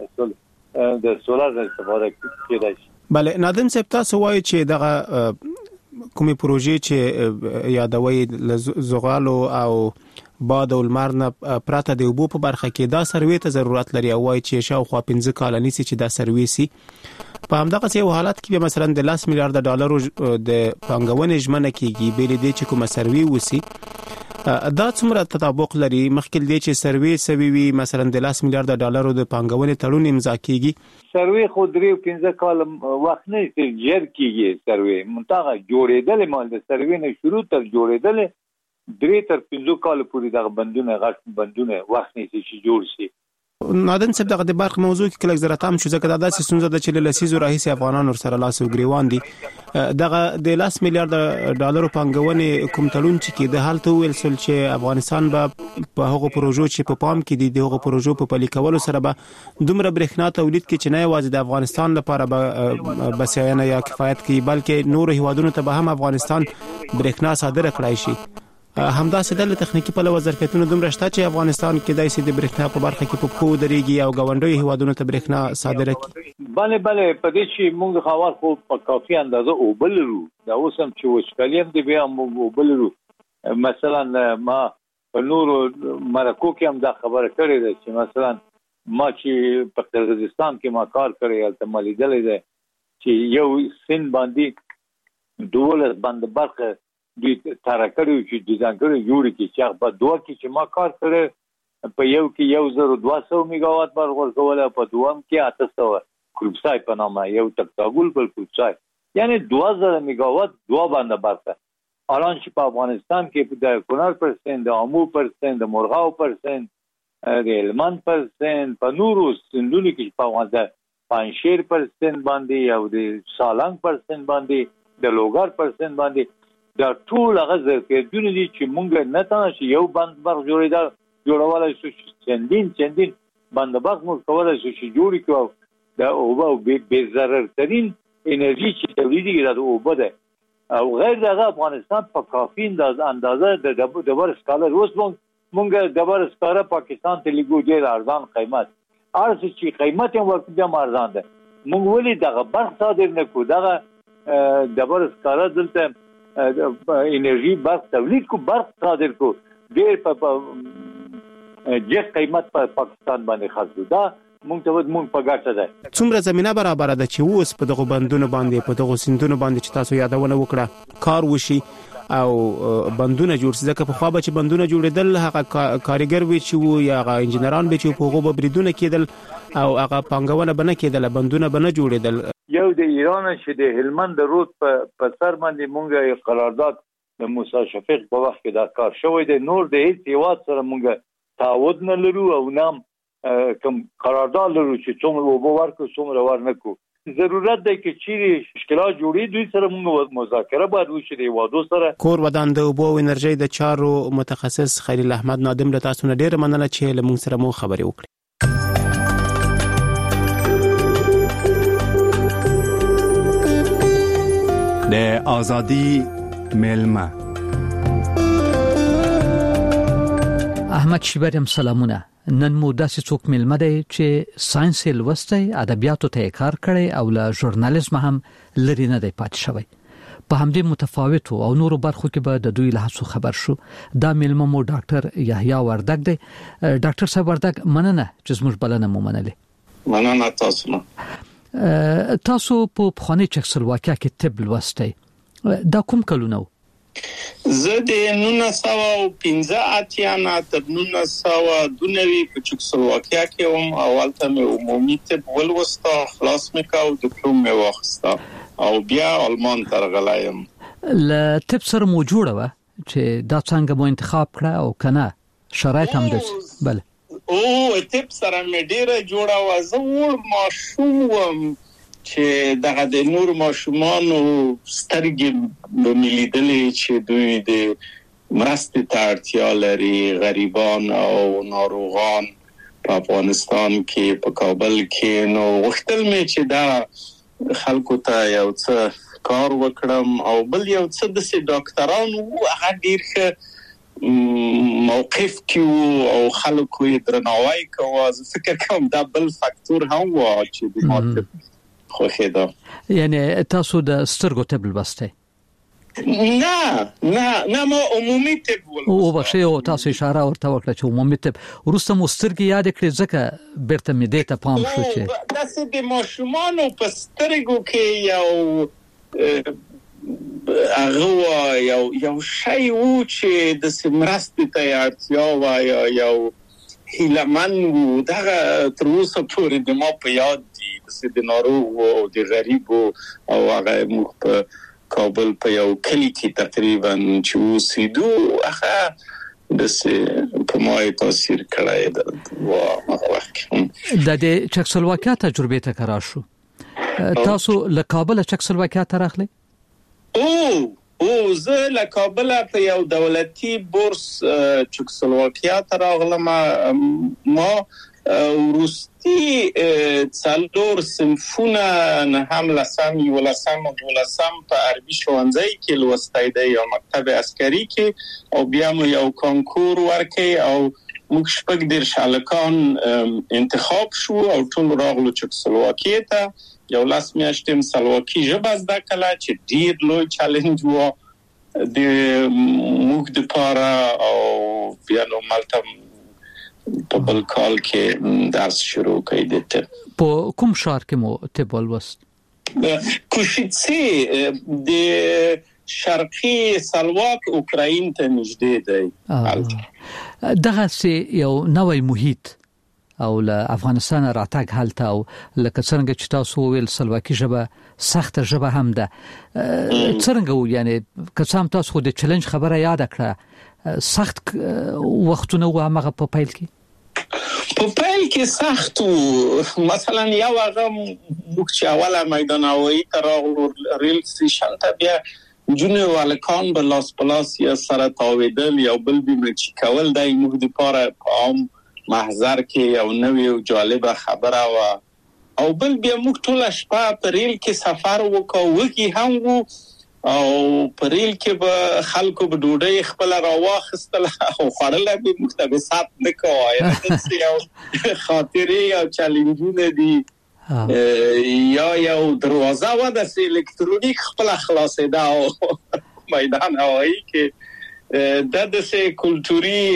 چې د سولار استفاده کېدای شي. بله نادم صاحب تاسو وایي چې دغه کومې پروژې چې یادوي زغالو او باد او لمر نه پراته د اوبو په برخه کې دا سروې ته ضرورت لري او وایي چې شاوخوا 15 کال نیسي چې دا سروې سي. په همدغه یو حالت کې مثلا د 10 میلیارډ ډالرو د پانګونې ژمنه کیږي بیل دي چې کومه سروې وسی. دا څومره تطابق لري مخکې دي چې سروې سوي مثلا د 10 میلیارډ ډالرو د پانګونې تړون امضا کیږي؟ سروې خو 3-15 کال وخت نه جوړ کیږي. سروې منتهه جوړېدل مال د سروې نه شروع تر جوړېدل 3-15 کال پورې دغه بندونه غټ بندونه وخت نه چې جوړ شي. نادن صاحب دغه د برق موضوع کې کله زراتام شو ځکه دا داسې ستونزه ده چې لسیزو راهیسې افغانان سره لاس او ګریوان دي. دغه د 10 میلیارډ ډالرو پانګونې کوم تړون چې د حالت ویل سول چې افغانستان به په هغو پروژو چې په پام کې دي د هغو پروژو په پلي کولو سره به دومره برېښنا تولید کې چې نه یوازې د افغانستان لپاره به بسیانه یا کفایت کوي بلکې نور هیوادونو ته به هم افغانستان برېښنا صادره کړای شي. همدا سدل تخنیکی په لور ظرفیتونو دومره شته چې افغانستان کې دایسي د برېښنا په برخه کې په خو درېږي او غونډوي هیوادونو ته برېښنا صادره کوي. بله په دې چې موږ خبر خو په کافي اندازه او بلرو دا اوسم چې وشکلیم دی بیا موږ بلرو. مثلا ما په نور مرکو کې هم دا خبره کړې ده چې مثلا ما چې په قزاقستان کې ما کار کړی البته مالي دلې ده چې یو سن باندې دوله باندې برخه دوی ترکړو چې ډیزاین کړو جوړ کی چې په دوه کې چې ما کار کړی په یو کې 1200 میگاوات برق ورکول په دوم کې 800 کروبسای په نامه یو تکتاګول بل کروبسای یعنی 2000 میگاوات دوه باندې برق. الان چې په افغانستان کې د کونړ پرسنټ، د امو پرسنټ، د مرغاو پرسنټ، د هلمند پرسنټ، په نورو سندونو کې په افغانستان پنځشیر پرسنټ باندې او د سالنګ پرسنټ باندې د لوګر پرسنټ باندې دا ټول هغه ظرفیتونه دي چې مونږ نه تاسو یو بند برق جوړولای شو چندین بند برق موږ کولای شو چې جوړ کړو دا او به ضرر ترين انرژي چې تولیدي دا او ده او غیر دغه افغانستان په کافي اندازه د دبر سکالر اوس مونږ دبر سکالر پاکستان ته لګو ډیر ارزان قیمت ارز چې قیمت هم ورته ارزان ده. مونږ ولې دغه برق صادر نه کو دغه دبر سکالر دلته انرژي برق تولید کو برق صادر کو ډیر په جګ قیمت په پاکستان باندې خرڅو دا مونږ په ګټه ده. څومره زمينه برابر ده چې اوس په دغه بندونو باندې په دغه سندونو باندې چې تاسو یادونه وکړه کار وشي او بندونه جوړ شي ځکه په خو به چې بندونه جوړېدل هغه کاریګر وي چې وو یا هغه انجنیران به چې په هغه به بریدونه کېدل او هغه پانګونه بنه کېدل بندونه بنه جوړېدل. یو د ایران چې د هلمند رود په سر باندې مونږه قرارداد د موسی شفیق په وخت کې دا کار شوی دی. نور د هیڅ هیواد سره مونږه تعهد نه لرو او نام کوم قرارداد لرو چې څومره وبو ورکو څومره ورنکو. ضرورت دی چې چیرې مشکلات جوړي دوی سره مونږ مذاکره باید وشي د هیوادو سره. کور ودان د اوبو او انرژي د چارو متخصص خلیل احمد نادم له تاسو نه ډیر مننه چې له مونږ سره مو خبرې وکړې. د ازادي ملما احمد شیبریم سلامونه. نن مو داسې څوک ملمه دی چې ساينس لوستی ادبیاتو ته کار کړي او له ژورنالیزم هم لري نه دی پات شوی. په همدې متفاوتو او نورو برخو کې به د دوی له هڅو خبر شو. دا ملمه مو ډاکټر یحیی وردګ دی. ډاکټر صاحب وردګ مننه چې زموږ بلنه مو منلې. مننه تاسو نه. تاسو په خاني چکسلواکیا کې طب لوستی. دا کوم کلونه و؟ زه د 1915 نه تر 1992 په چکسلواکیا کې وم. اول ته مې عمومي طب ولوسته، خلاص مې کاو، ډیپلوم مې واخیسته او بیا آلمان ته راغلایم. له طب سره مو جوړه و چې دا څنګه مو انتخاب کړه او کنه شرایط هم دي؟ بله. طب سره مې ډیره جوړه و. زه وړ ماشوم وم چې دغه د نور ماشومانو سترګې ملیدلې چې دوی د مرستې ته اړتیا لري، غریبان او ناروغان په افغانستان کې په کابل کې. نو وختل مې چې دا خلکو ته یو څه کار وکړم او بل یو څه د ډاکټرانو هغه ډیر ښه موقف کې او خلکو یې درناوی کوي. زه فکر کوم دا بل فاکتور هم و چې د ماته خوښه ده. یعنی تاسو د سترګو طب لوسته؟ نه ما عمومي طب ولوسته. او بخښه او تاسو اشاره ورته وکړه چې عمومي طب. وروسته مو سترګې یاد کړې ځکه بیرته مې دې ته پام شو چې تاسو د ماشومانو په سترګو کې یو شی وو چې د سمرستې ته اړتیا و یو هیلمن وو. دا تر اوسه پورې د ما په یاد دي. د ناروغ او د غریب او هغه مخ په کابل په یو کلی کې تقریبا چې وسیدو هغه د په مای تاثیر کړی دی. هغه وخت د چکسلواکیا تجربه ته قرار شو. تاسو له کابل چکسلواکیا ته راغلی؟ زه له کابل په یو دولتي بورس چکسلواکیا ته راغلم. ما ورستی څلور صنفونه نه هم لسم په عربي ښوونځي کې لوستی دی یا مکتب عسکري کې، او بیا مو یو کانکور ورکړ او موږ شپږ دېرش هلکان انتخاب شو او ټول راغلو چکسلواکیا ته. یو لاس میاشتې سلواکي ژبه زده کړه چې ډیر لوی چالنج و د موږ لپاره. او بیا نو مالته په بل کال کې درس شروع کړی. په کوم ښار کې مو طب ولوست؟ کوشیتسی د شرقي سلواک اوکراین ته نږدې دی. دغه یو نوې محیط او له افغانستان راتګ حالته او لکه څنګه چې تاسو ویل سلواکي ژبه سخت ژبه هم ده. څنګه یعنی که څام تاسو خو د چیلنج خبره یاد کړه، سخت وختونه و هغه په پیل کې؟ په پیل کې سخت و. مثلا یو هغه موږ چې اوله میدان هوایی ته راغلو ریل سټیشن ته، بیا جنو والکان به لاس پلاس یا سره تاویدل یا بل بیم چې کول د موږ لپاره عام محضر کې یو نوې او جالبه خبره و. او بل بیا موږ ټول شپه په ریل کې سفر وکاو، وږي هم وو او په ریل کې به خلکو به ډوډۍ خپل راواخستل او خوړل به مختبسات نه کوي. دا یو خاطرې او چیلنجونه دي. یا یو دروازه و د الکترونیک خپل خلاصېده او میدان هوایی کې د کلتوري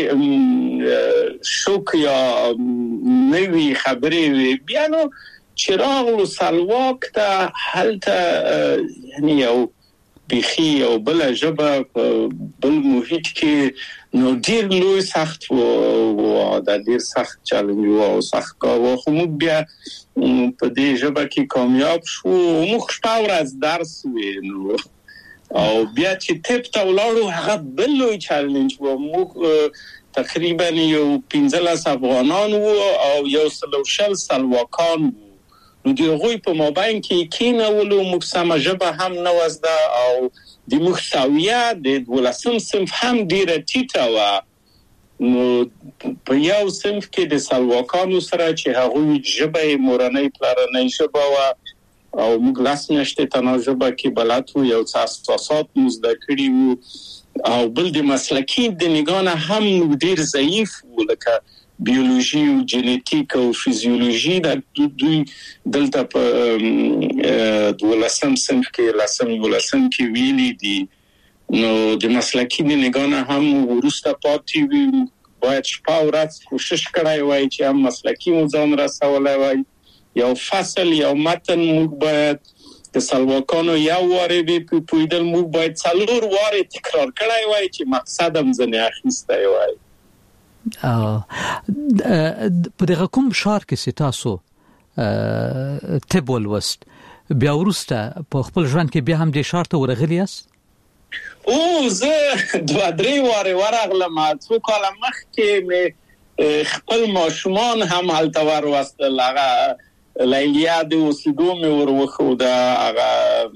شوک یا نوې خبرې. بیا نو چراغ و سلواک ته هلته یعنی یو بخي او بل ژبه بل محیط کې نو ډیر لوی سخت و د ډیر سخت چالنج او سخت کار و. خو موږ بیا په دې ژبه کې کامیاب شو. موږ شپه ورځ درس وینو او بیا چې طب ته ولاړو هغه بل لوی چالنج و. موږ تقریبا یو 15 افغانان و او یو 30 سلواکان و. نو د غوی په مابین کې کینولو موږ سم ژبه هم نه وزده او د محتویه د 12 صنف هم ډیره ټیټه و. نو په یو صنف کې د سلواکانو سره چې هغه ژبه مورنۍ پلارنۍ ژبه و او موږ لاس میاشتې تنه ژبه کې بلد وو، یو څه اساسات مو زده کړی وو او بل د مسلکی د نگانه هم ډیر ضعیف لکه بیولوژي او جنټیک او فیزیولوژي د دوی دلته په 12 صنف کې ویلي دي نو د مسلکی د نگانه هم ورسته پاتې وي باید شپه ورځ کوشش کړای وای چې هم مسلکی مو ځان رسولای وای یو فصل یو متن موږ باید د سلواکانو یو واره به پویدل موږ باید 4 واره تکرار کړای وای چې مقصد هم ځنه اخیسته وای په دغه کوم شهر کې تاسو طب ولوست بیا ورسته په خپل ژوند کې بیا هم د شهر ته ورغلی یاست او زه 2-3 واره ورغلم څو کال مخکې مې خپل ماشومان هم هلته وروستل هغه لیلیا د اوسېدو مې وروخو دا هغه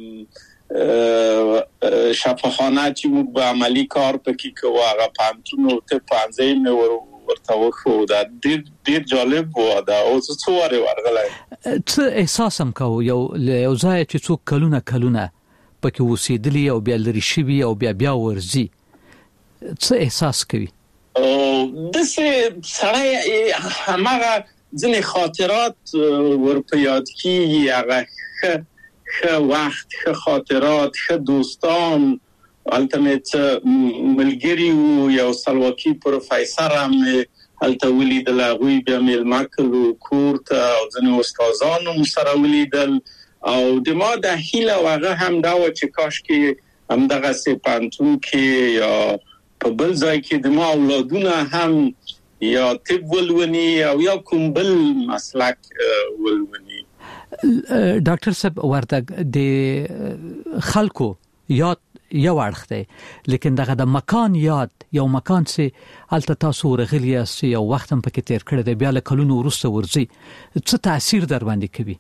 شفاخانه چې موږ به عملی کار پکې کوو هغه پانتون او ته پانځې مې ورته وخو دا ډېر جالب و دا اوس څو واره ورغلی څه احساس هم کوو یو ځای چې څوک کلونه پکې اوسېدلی او بیا لرې شوي او بیا ورځي څه احساس کوي داسې سړی هماغه ځینې خاطرات ورپه یاد کیږي هغه ښه وخت ښه خاطرات ښه دوستان هلته مې ملګري وو یو سلواکي پروفیسر هم هلته ولیدل هغوی بیا میلمه کړو کور ته او ځینې استادان هم سره ولیدل او د ما د هیله هغه هم دا و چې کاشکې همدغسې پوهنتون کې یا په بل ځای کې د ما اولادونه هم یا طب ولونی او یا کوم بل مسلک ولونی ډاکټر صاحب ورته د خلکو یاد یو اړخ دی لیکن دغه د مکان یاد یو مکان چې الته تاسو ورغلی یاست یو وخت هم پکې تیر کړی دی بیا له کلونو وروسته ورځي څه تاثیر در باندې کوي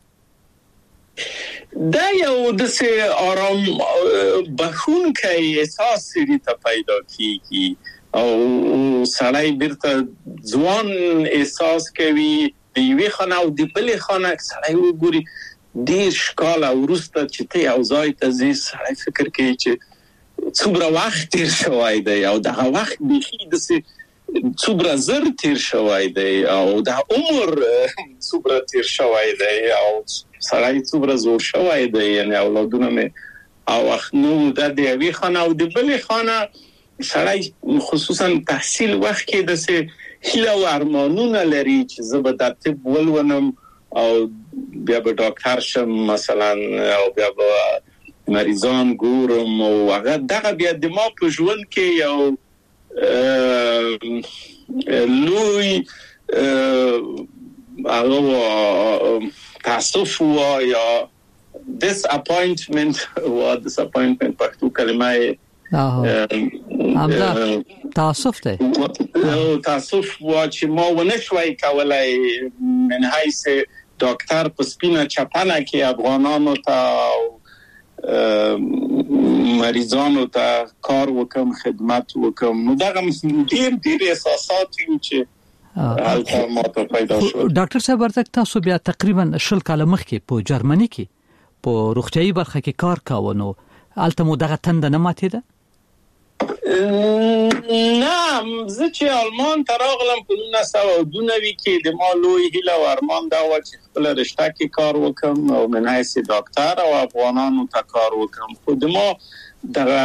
دا یو داسې آرام بخښونکی احساس سړي ته پیدا کیږي او سړی بیرته ځوان احساس کوي د یوې خانه او د بلې خانه سړی وګوري دېرش کاله وروسته چې ته یو ځای ته ځې سړی فکر کوي چې څومره وخت تیر شوی دی او دغه وخت بیخي داسې څومره زر تیر شوی دی او د عمر څومره تیر شوی دی او سړی څومره زوړ شوی دی یعنی اولادونه مې او وخت نو د یوې خانه او د بلې خانه سړی خصوصا تحصیل وخت کې داسې هیله او ارمانونه لري چې زه به د طب ولولم او بیا به ډاکټر شم مثلا او بیا به مریضان ګورم او هغه دغه بیا د ما په ژوند کې یو لوی هغه تاسف یا disappointment پښتو کلمه تاسف دی تاسف و چې ما ونه شوي کولای من حیث ډاکټر په سپینه چپنه کې افغانانو ته مریضانو ته کار وکم خدمت وکم نو دغه ډیر احساسات چې هلته ما ته پیدا شو ډاکټر صاحب ورته تاسو بیا تقریبا 10 کال مخکې په جرمني کې په روغتيایي برخه کې کار کاوه نو هلته مو دغه تند نه ماتېده نه زه چې آلمان ته راغلم په 1992 کې د ما لوی هیله او ارمان دا و چې خپل رشته کې کار وکم او من حیث ډاکټر او افغانانو ته کار وکم خو د ما دغه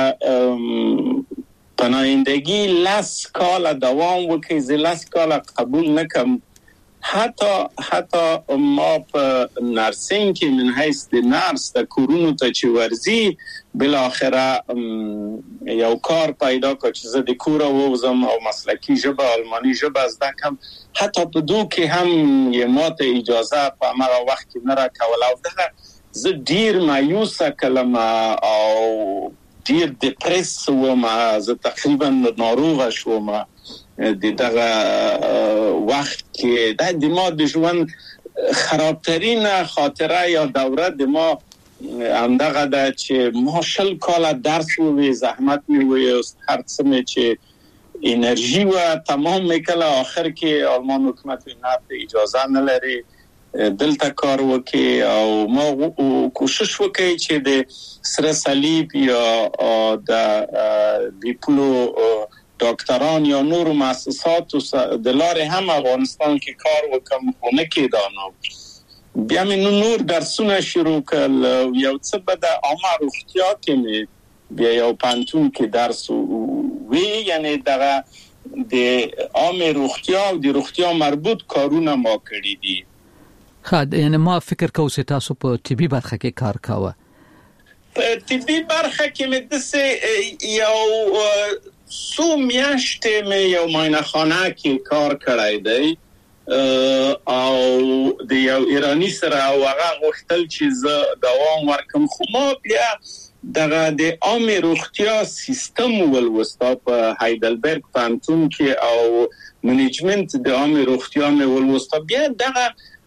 پناهندگی 10 کال دوام وکړي زه 10 کال قبول نکم حتی ما په نرسینګ کې من حیث د نرس د کورونو ته چې ورزي بالاخره یو کار پیدا کړ چې زه د کوره ووزم او مسلکی ژبه آلماني ژبه زده کم حتی په دو کې هم یې ماته اجازه په هغه وخت کې نه راکوله او دغه زه ډیر مایوس کلم او ډیر دپریس وم زه تقریبا ناروغه شوم دغه وخت کې د ما د ژوند خرابترین خاطره یا دوره د ما همدغه ده چې ما 10 کاله درس ووی زحمت می‌وی هر څه مې چې انرژي و تمام میکله آخر کې آلمان حکومت نه اجازه نه لري دلته کار وکړي او ما کوشش وکړي چې د سره صلیب یا د بیپلو ډاکټران یا نور مؤسسات د لارې هم افغانستان کې کار وکم خو نه کېدانو. بیا مې نور درسونه شروع کړل. یو څه به د عامه روغتیا کې مې بیا یو پانتون کې درس وی، یعنی دغه د عامه روغتیا او د روغتیا مربوط کارونه ما کړی دي. یعنی ما فکر کوم چې تاسو په طبي برخه کې کار کاوه. په طبي برخه کې مې دسه یو څو میاشتې مې یو معاینخانه کې کار کړی دی او د یو ایرانی سره هغه غوښتل چې زه دوام ورکم، خو ما بیا دغه د عامه روغتیا سیستم ولوستا په هایدلبرګ پانتون کې او منیجمنت د عامه روغتیا مې ولوستا. بیا دغه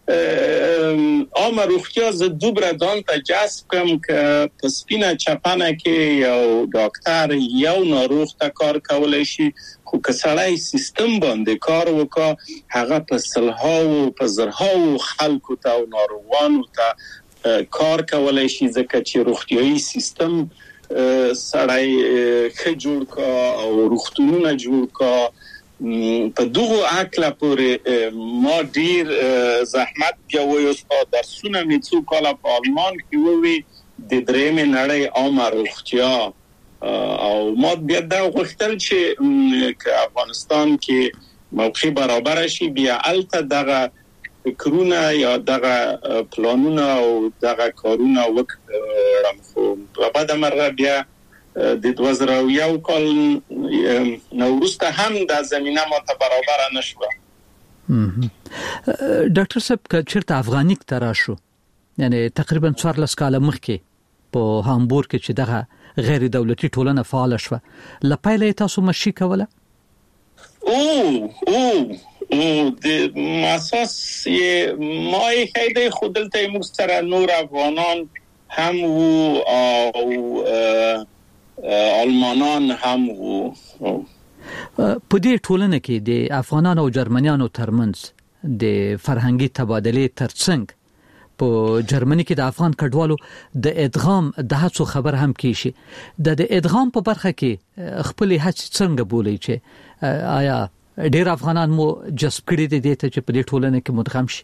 عامه روغتیا ز دوبره ځان ته جذب کم ک په سپینه چپانه کې یو ډاکټر یو ناروغ ته کار کولای شي، خو که سړی سیستم باندې کار وکړي هغه په سلهاو په زرهاو خلکو ته او ناروغانو ته کار کولای شي، ځکه چې روغتيایي سیستم سړی ښه جوړ کا او روغتونونه جوړ کا. په دغه عقله پورې ما ډیر زحمت کوي. استاد درسونه مې څو کاله په آلمان کې ووي د درېمې نړۍ عامه روغتیا او ما بیا دا غوښتل چې افغانستان کې موقع برابر شي، بیا الته دغه فکرونه یا دغه پلانونه او دغه کارونه وکړم. خو بعد مرغه بیا د 2001 کال نوروسته هم د زمينه ماته برابر نشوه. ډاکټر صاحب چیرته افغانیک تراشو، یعنی تقریبا 14 کال مخکې په هامبورګ کې چې دغه غیر دولتي ټولنه فعال شوه، لپاره تاسو مشي کوله؟ د اساس ما خیلی خودلته موږ سره نور افغانان هم وو او آلمانان هم وو. په دې ټولنه کې د افغانانو او جرمنیانو ترمنځ د فرهنګي تبادلې ترڅنګ په جرمني کې د افغان کډوالو د ادغام د هڅو خبر هم کیږي. د ادغام په برخه کې خپل هڅې څنګه بولي چې آیا ډیر افغانان مو جذب کړي دي ته چې په دې ټولنه کې مدغم شي؟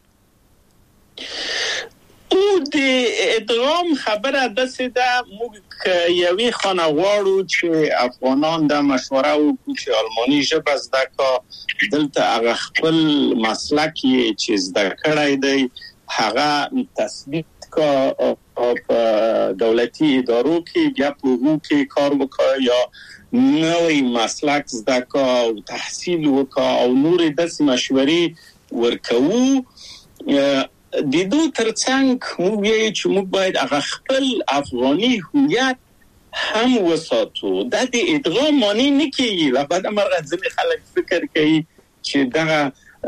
او د ادغام خبره دسه ده موږ یوې خانه غواړو چې افغانان د مشوره وکړي چې آلماني ژبه زده کا دلته هغه خپل مسلک چې زده کړی دی هغه تثبیت کا په دولتي ادارو کې بیا په هغو کې کار وکړي یا نوې مسلک زده کا او تحصیل وکړي او نور داسې مشورې ورکوو. د دوی ترڅنګ موږ یې چې موږ باید هغه خپل افغاني هویت هم وساتو. دا د ادغام معنی نه کیږي. لابد مرغه ځینې خلک فکر کوي چې دغه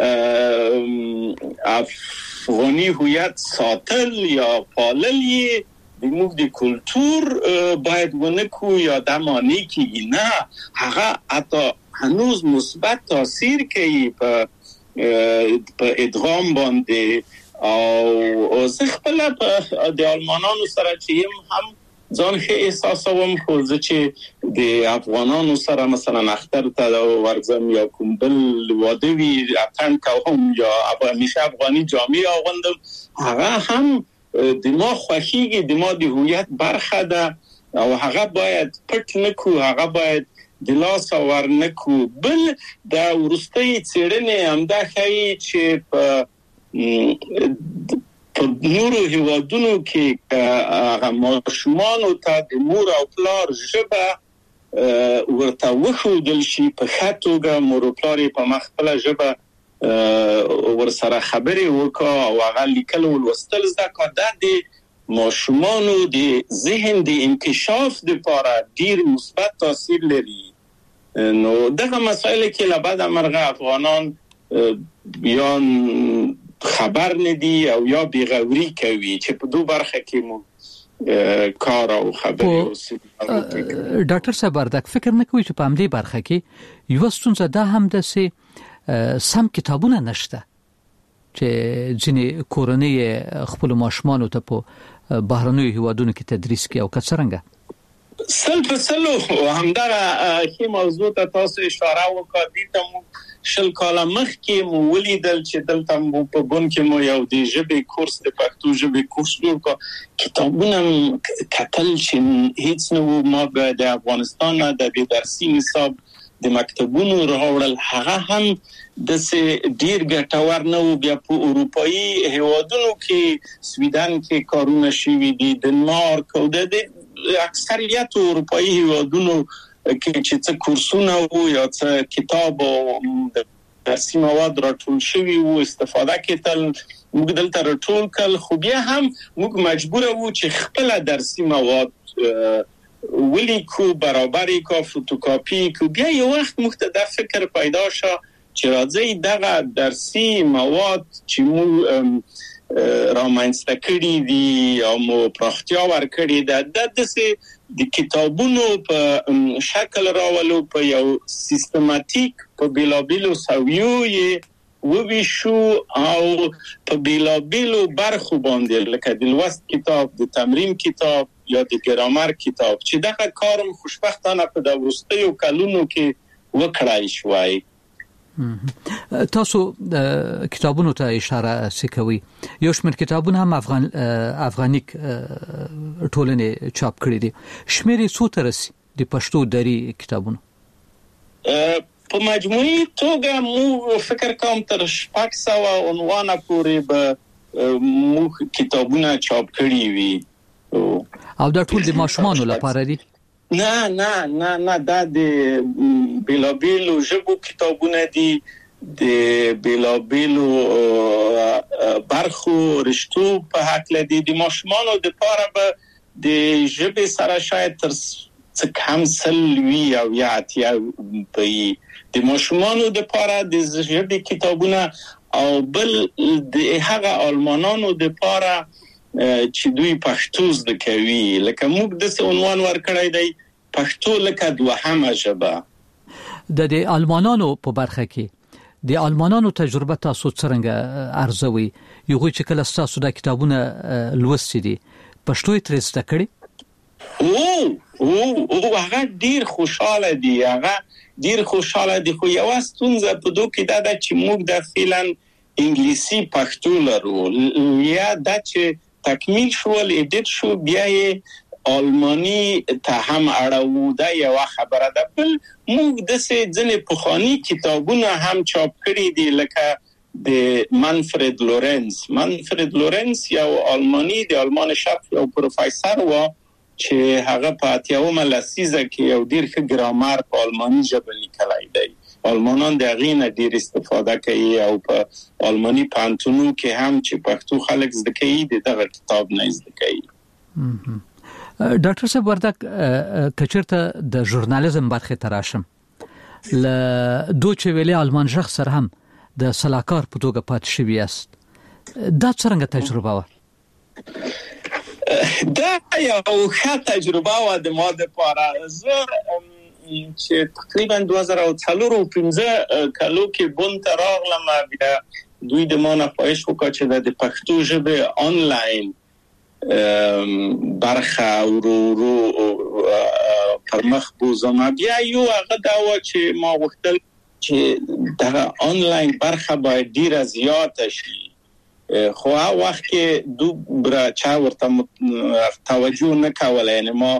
افغاني هویت ساتل یا پالل یې د موږ د کلچر باید ونکو یا د معنی کیږي. نه، هغه حتی هنوز مثبت تاثیر کوي په ادغام باندې. او زه خپل د آلمانانو سره چې هم ځان ښه احساسوم، خو زه چې د افغانانو سره مثلا اختر ته ورځم یا کوم بل واده وي اتڼ کوم یا همیشه افغاني جامې اغوندم، هغه هم د ما خوښیږي، د ما د هویت برخه ده او هغه باید پټ نکو، هغه باید د لاس ور نکو. بل د ورستۍ څېړنې همدا ښیي چې په نورو هیوادونو کې هغه ماشومانو ته د مور او پلار ژبه ورته وښودل شي په ښه توګه، مور او پلار په خپله ژبه ورسره خبرې وکړي او هغه لیکل او لوستل زده کړي. دا د ماشومانو د ذهن د انکشاف لپاره ډیر مثبت تاثیر لري. نو دغه مسایل کې له بعد مرغه افغانان یا خبر ندي او یا بیغوری کوي چې په دوه برخه کې مو کار او خبرې اوسي. ډاکټر صاحب وردک فکر نه کوي چې په همدې برخه کې یو ستونزه ده هم د سم کتابونه نشته چې ځینې کورنۍ خپل ماشومان ته په بهرنیو هیوادونو کې تدریس کوي او کڅرنګ سلو همدغه کې موضوع ته تاسو اشاره وکړه دي ته شل کاله مخکې مو ولیدل چې دلته مو په بون کې مو یو د ژبې کورس د پښتو ژبې کورس جوړ کړ کتابونه کتل چې هیڅ نو ما به د افغانستان د درسي نصاب د مکتبونو راوړل هغه هم د ډیر ګټور نه و بیا په اروپאי هیوادونو کې سویډن کې کارونه شوي دي دنمارک او د اکثریت اروپאי هیوادونو کې چې څه کورسونه وو یا څه کتاب او درسي مواد راټول شوي وو استفاده کېدل موږ دلته راټول کړل خو بیا هم موږ مجبور وو چې خپل درسي مواد ولیکو برابرې کو فوتوکاپي کو بیا یو وخت موږ ته د فکر پیدا شو چې راځي دغه درسي مواد چې موږ رامنځته کړي دي او مو پراختیا ورکړي ده د کتابونو په شکل راولو په یو سیستماتیک په بیلابیلو سویو یې وویشو او په بیلابیلو برخو باندې لکه د لوست کتاب د تمرین کتاب یا د ګرامر کتاب چې دغه کارم خوشبختانه په د وروستیو کلونو کې وکړای شوی تاسو کتابونو ته اشاره سکوي یو شمېر کتابونه هم افغانیک ټولنې چاپ کړي دي شمېر یې څو ته رسي د پښتو دري کتابونو په مجموعي توګه مو فکر کوم تر 600 عنوانه پورې به مو کتابونه چاپ کړي وي او دا ټول د ماشومانو لپاره دي نه دا د بیلابیلو ژبو کتابونه دي د بیلابیلو برخو رشتو په حق لدی د ماشومانو د لپاره به د ژبې سره شاید تر څه کم سلوي او یا اتیا په د ماشومانو د لپاره د ژبې کتابونه او بل د هغه آلمانانو د لپاره چې دوی پښتو زده کوي لکه موږ د عنوان ورکړی دی پښتو لکه دوهمه ژبه د آلمانانو په برخه کې د آلمانانو تجربه تاسو څنګه ارزوي یو چې کله تاسو د کتابونه لوستي دي پښتو یې تر زده کړي او هغه ډیر خوشاله دي خو یو ستونزه په دوه کې دا چې موږ د فعلن انګلیسي پښتو لرو یا دا چې تکمیل شول ایډیټ شو بیا یې آلمانی ته هم اړو دا یو خبره ده بل موږ د ځینې پخوانی کتابونه هم چاپ کړي دي لکه د منفرد لورنس یو آلمانی د آلمان شرق یو پروفیسور و چې هغه په 80مه لسیزه کې یو ډیر ښه ګرامر په آلمانی ژبه لیکلی دی آلمانان د غینه ډیر استفاده کوي او په آلمانی پانتونو کې هم چې پښتو خلک زده کوي دغه کتاب نه زده کوي ډاکټر صاحب وردک کچرته د ژورنالیزم برخه تراشم ل دوچ ویلي آلمان ژغ سره هم د سلاکار په توګه پات شوی است دا څنګه تجربه و دا یو ښه تجربه و د ما لپاره چې تقریبا 2004-15 کالو کې بون ته راغلم بیا دوی د ما نه خواهش وکړه چې د پښتو ژبې آنلاین برخه ورو پر مخ بوزم بیا یو هغه دا و چې ما غوښتل چې دغه آنلاین برخه باید ډیره زیاته شي خو هغه وخت کې دوبره چا ورته توجه نه کوله یعنی ما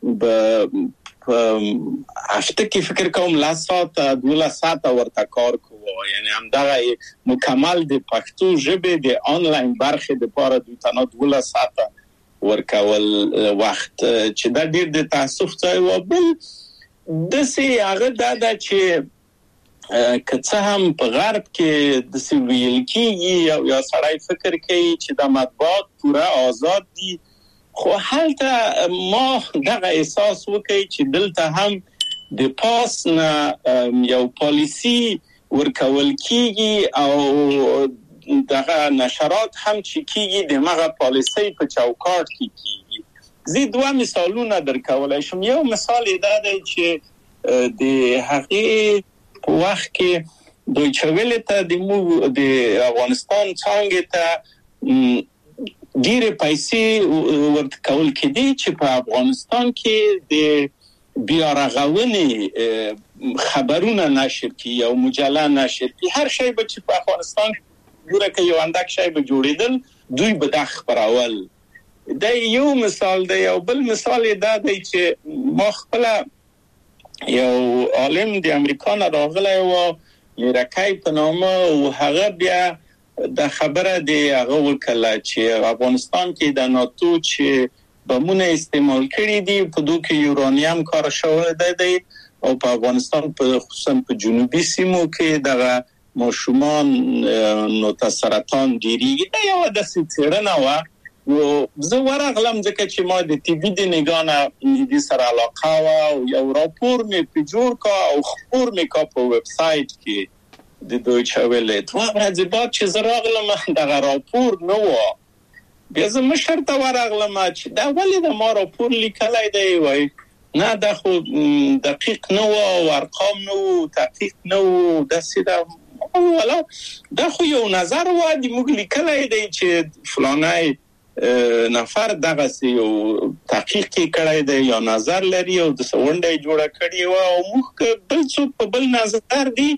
هفته کې فکر کوم لا ساعت 12 ساعت ورته کار کوو یعنی همدغه مکمل د پښتو ژبې د آنلاین برخه د لپاره د تنه 12 ساعت ورکول وخت چې دا ډیر د تاسف ځای و بل د سي هغه دا چې کڅه هم په غرب کې د سیویل کې یا سړی فکر کوي چې د مطبوعات پوره آزاد دي خو هلته ما دغه احساس وکړي چې دلته هم د پاس نه یو پالیسی ورکول کیږي او دغه نشرات هم چې کیږي د مغه پالیسی په چوکاټ کې کیږي زه دوه مثالونه درکولای شم یو مثال دا دی چې د هغې په وخت کې دویچه ویله ته د افغانستان څنګه ته ډیره پیسې ورته کول کېدی چې په افغانستان کې د بیا رغونې خبرونه نشر کی او مجله نشر کی هر شی به چې په افغانستان ګوره کې یو اندک شی به جوړیدل دوی به د خبرول دا یو مثال دی. او بل مثال دا دی چې ما خپل یو عالم د امریکا نه راغلی و میرکای په نامه او هغه بیا د خبره دی هغه وکړه چې افغانستان کې د ناتو چې بمونه استعمال کړي دي په دوی کې یورانیم کار شوی دی او په افغانستان په خصوصا په جنوبي سیمو کې دغه ماشومان نو سرطان ډیریږي. دا یو د څېړنه و او زه ورغلم ځکه چې ما د ټي وي د نگانه د سره علاقه و او یو راپور مې په جوړ کا او خبر مې کا په ویب سټ کې د دویچه ویله دوه ورځې بعد چې زه راغلم دغه راپور نو و بیا زه مشر ته ورغلم چې دا ولې د ما راپور لیکلای دی وای نه دا خو دقیق نه و او ارقام نه و تحقیق نه و د سیده ولا دا خو یو نظر و د موږ لیکلای دی چې فلانای نفر دغه یو تحقیق کړی دی یا نظر لري او د سونډه جوړه کړی و او موږ بل څوک په بل نظر دی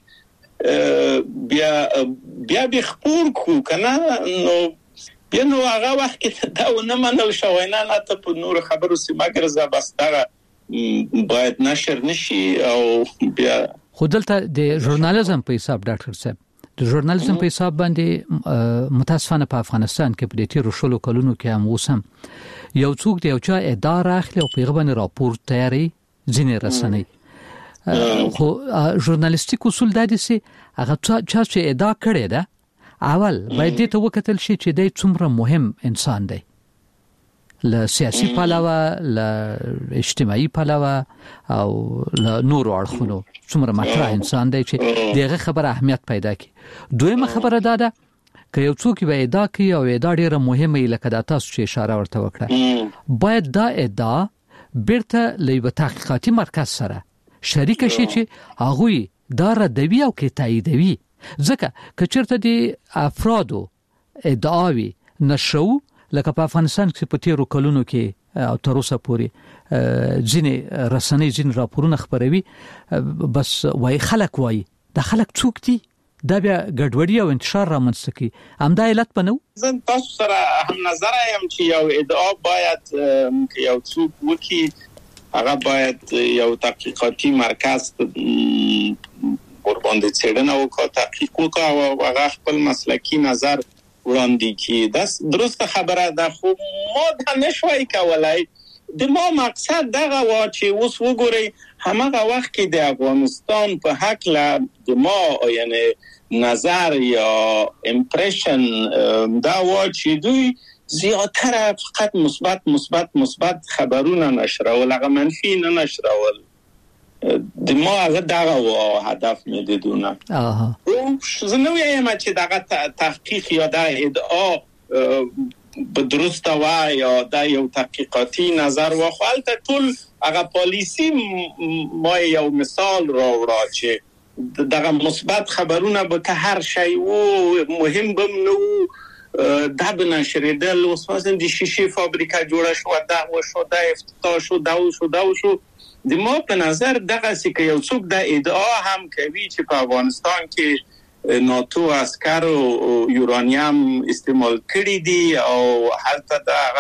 بیا به خبر کو کنه نو بیا نو هغه وخت کې دا ونه منل شوی نه ته په نور خبرو سیمه ګرځه بس دا باید نشر نشي او بیا خودلته د ژورنالیزم په حساب ډاکټر صاحب د ژورنالیزم په حساب باندې متاسفانه په افغانستان کې په دې تیرو شلو کلونو کې هم اوسم یو څوک د یو چا ادعا راخلي او پیغه باندې راپور تیاری ځینې رسنۍ خو ژورنالیستیک اصول د دې سي هغه چې ادعا کړي ده اول باید دې ته وکتل شي چې د څومره مهم انسان دی له سیاسي پلوه له اجتماعي پلوه او له نورو اړخونو څومره مطرح انسان دی چې دغه خبره اهمیت پیدا کړي. دویمه خبره دا ده که یو څوک به ادعا کوي او ادعا ډیره مهمه لکه د تاسو چې اشاره ورته وکړه باید دا ادعا بیرته له تحقیقاتي مرکز سره شریک شي چې هغه دا ردوي او کې تاییدوي ځکه که چېرته د افرادو ادعاوي نشو لکه په افغانستان کې په تیرو کلونو کې او تر اوسه پورې ځینې رسنۍ ځینې راپورونه خبروي بس وای خلک وای د خلک څوک دي دا بیا ګډوډي او انتشار رامنځته کوي همدا علت بنو. زه تاسو سره هم نظر یم چې یو ادعا باید یو څوک وکي هغه باید یو تحقیقاتي مرکز ورباندې څېړنه وکړي تحقیق وکړي او هغه خپل مسلکي نظر وړاندې کی دا درسته خبره ده خو ما دا نشوي کولای د ما مقصد دغه و چې اوس وګورئ همغه وخت کې د افغانستان په حق لا د ما یعنی نظر یا امپریشن دا و چې دوی زیاتره فقط مثبت خبرونه نشرول هغه منفی نه نشرول د ما هغه دغه و هدف مې دیدونه زه نو یم چې دغه تحقیق یا د ادعا به درسته و یا د یو تحقیقاتي نظر و خپل ټول هغه پالیسی ما یو مثال راوړا چې دغه مثبت خبرونه به که هر شی و مهم بم نو دا بنشریدل اوس مثلا د شیشې فابریکه جوړه شو دا وشو دا افتتاح شو د ما په نظر دغه چې یو څوک د ادعا هم کوي چې په افغانستان کې ناتو عسكر او یورانیم استعمال کړي دي او حتی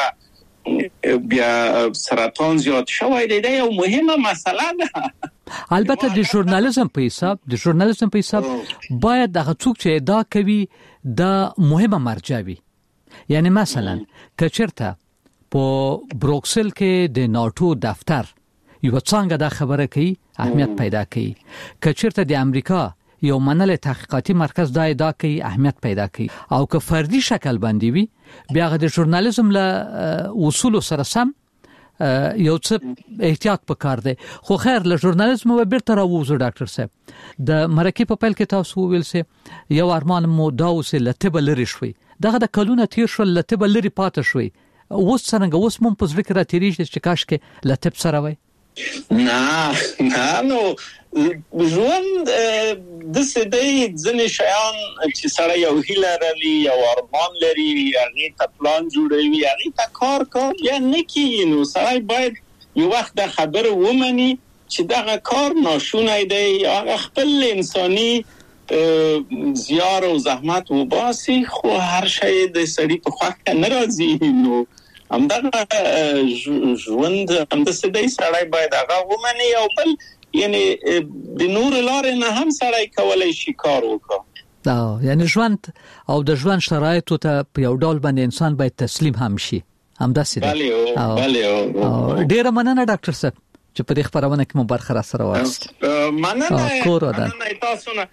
دا بیا سرطان زیات شوی دی دا یو مهمه مسله ده. البته د ژورنالیزم په حساب باید دغه څوک چې ادعا کوي دا مهمه مرجع وي یعنی مثلا کچرته په بروکسل کې د ناتو دفتر یو څنګه دا خبره کوي اهمیت پیدا کوي کچرته د امریکا یو منل تحقیقاتي مرکز دا ادعا کوي اهمیت پیدا کوي او که فردي شکل باندې وي بیا د ژورنالیزم له اصول سره سم یو څه احتیاط پکار دی خو خیر له ژورنالیزم و بیرته راوځو ډاکټر صاحب د مرکې په پیل کې تاسو ویل سي یو ارمان مو دا اوس لته بلری شوي دغه د کلونه تیر شو لته بلری پاتې شوي اوس څنګه اوس مون په ذکر را تیریږي چې کاش کې لته سره وي نه نو ژوند د سدي ځنې شیان چې سره یو هیله لري یو ارمان لري هغه ته پلان جوړوي هغه ته کار یا نه کوي نو سره باید یو وخت د خبره ومني چې دغه کار ناشونی دی هغه خپل انساني زیار او زحمت وباسي خو هر شی د سړي په خواته ناراضي نو همدغه ژوند همد سدي سره باید هغه ومني او بل یعنی د نور لارې نه هم سړی کولای شي کار وکړي یعنی ژوند او د ژوند شرایطو ته په یو ډول باندې انسان باید تسلیم هم شي همداسې دی بله ډیره مننه ډاکټر صاحب چې په دې خبرونه کې مو برخه را سره واست مننه تاسو نه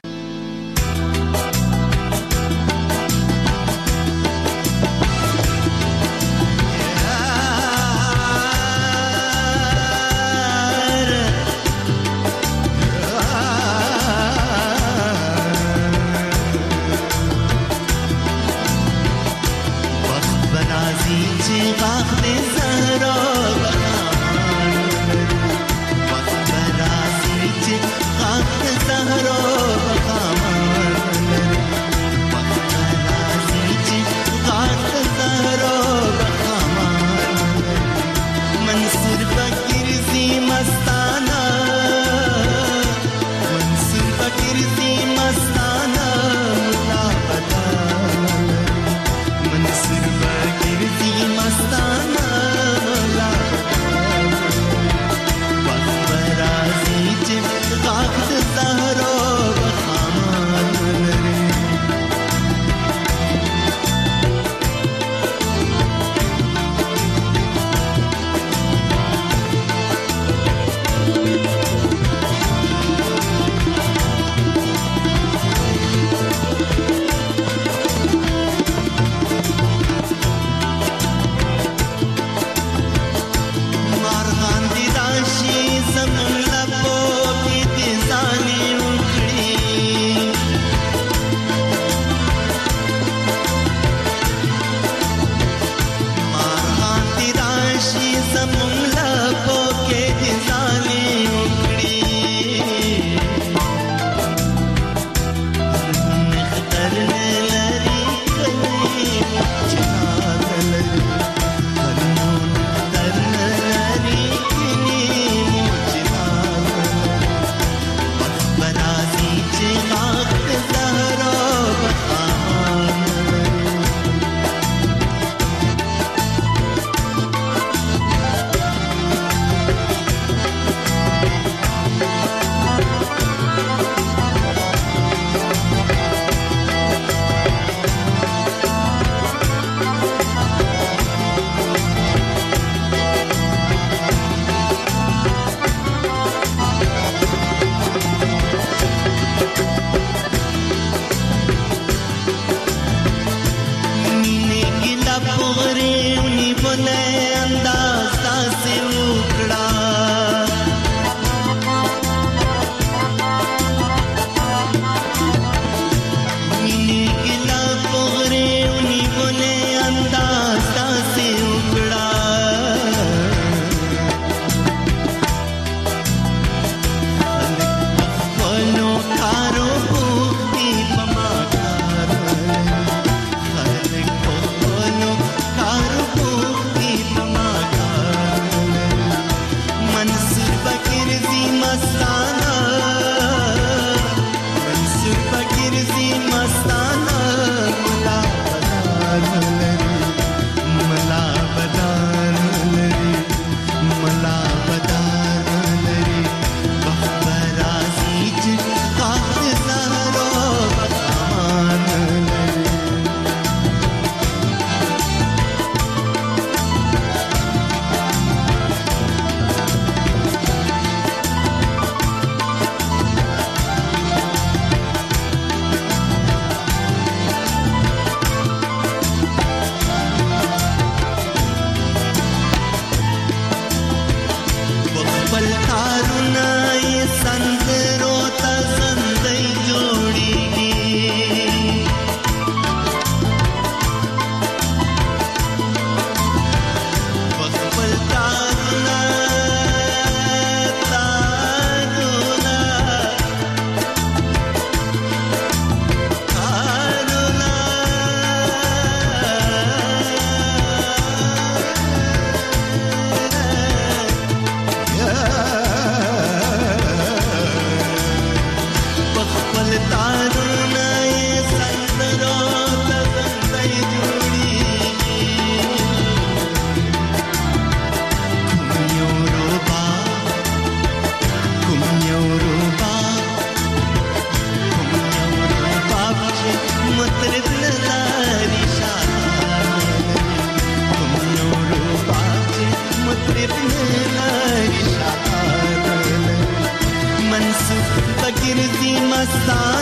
داستان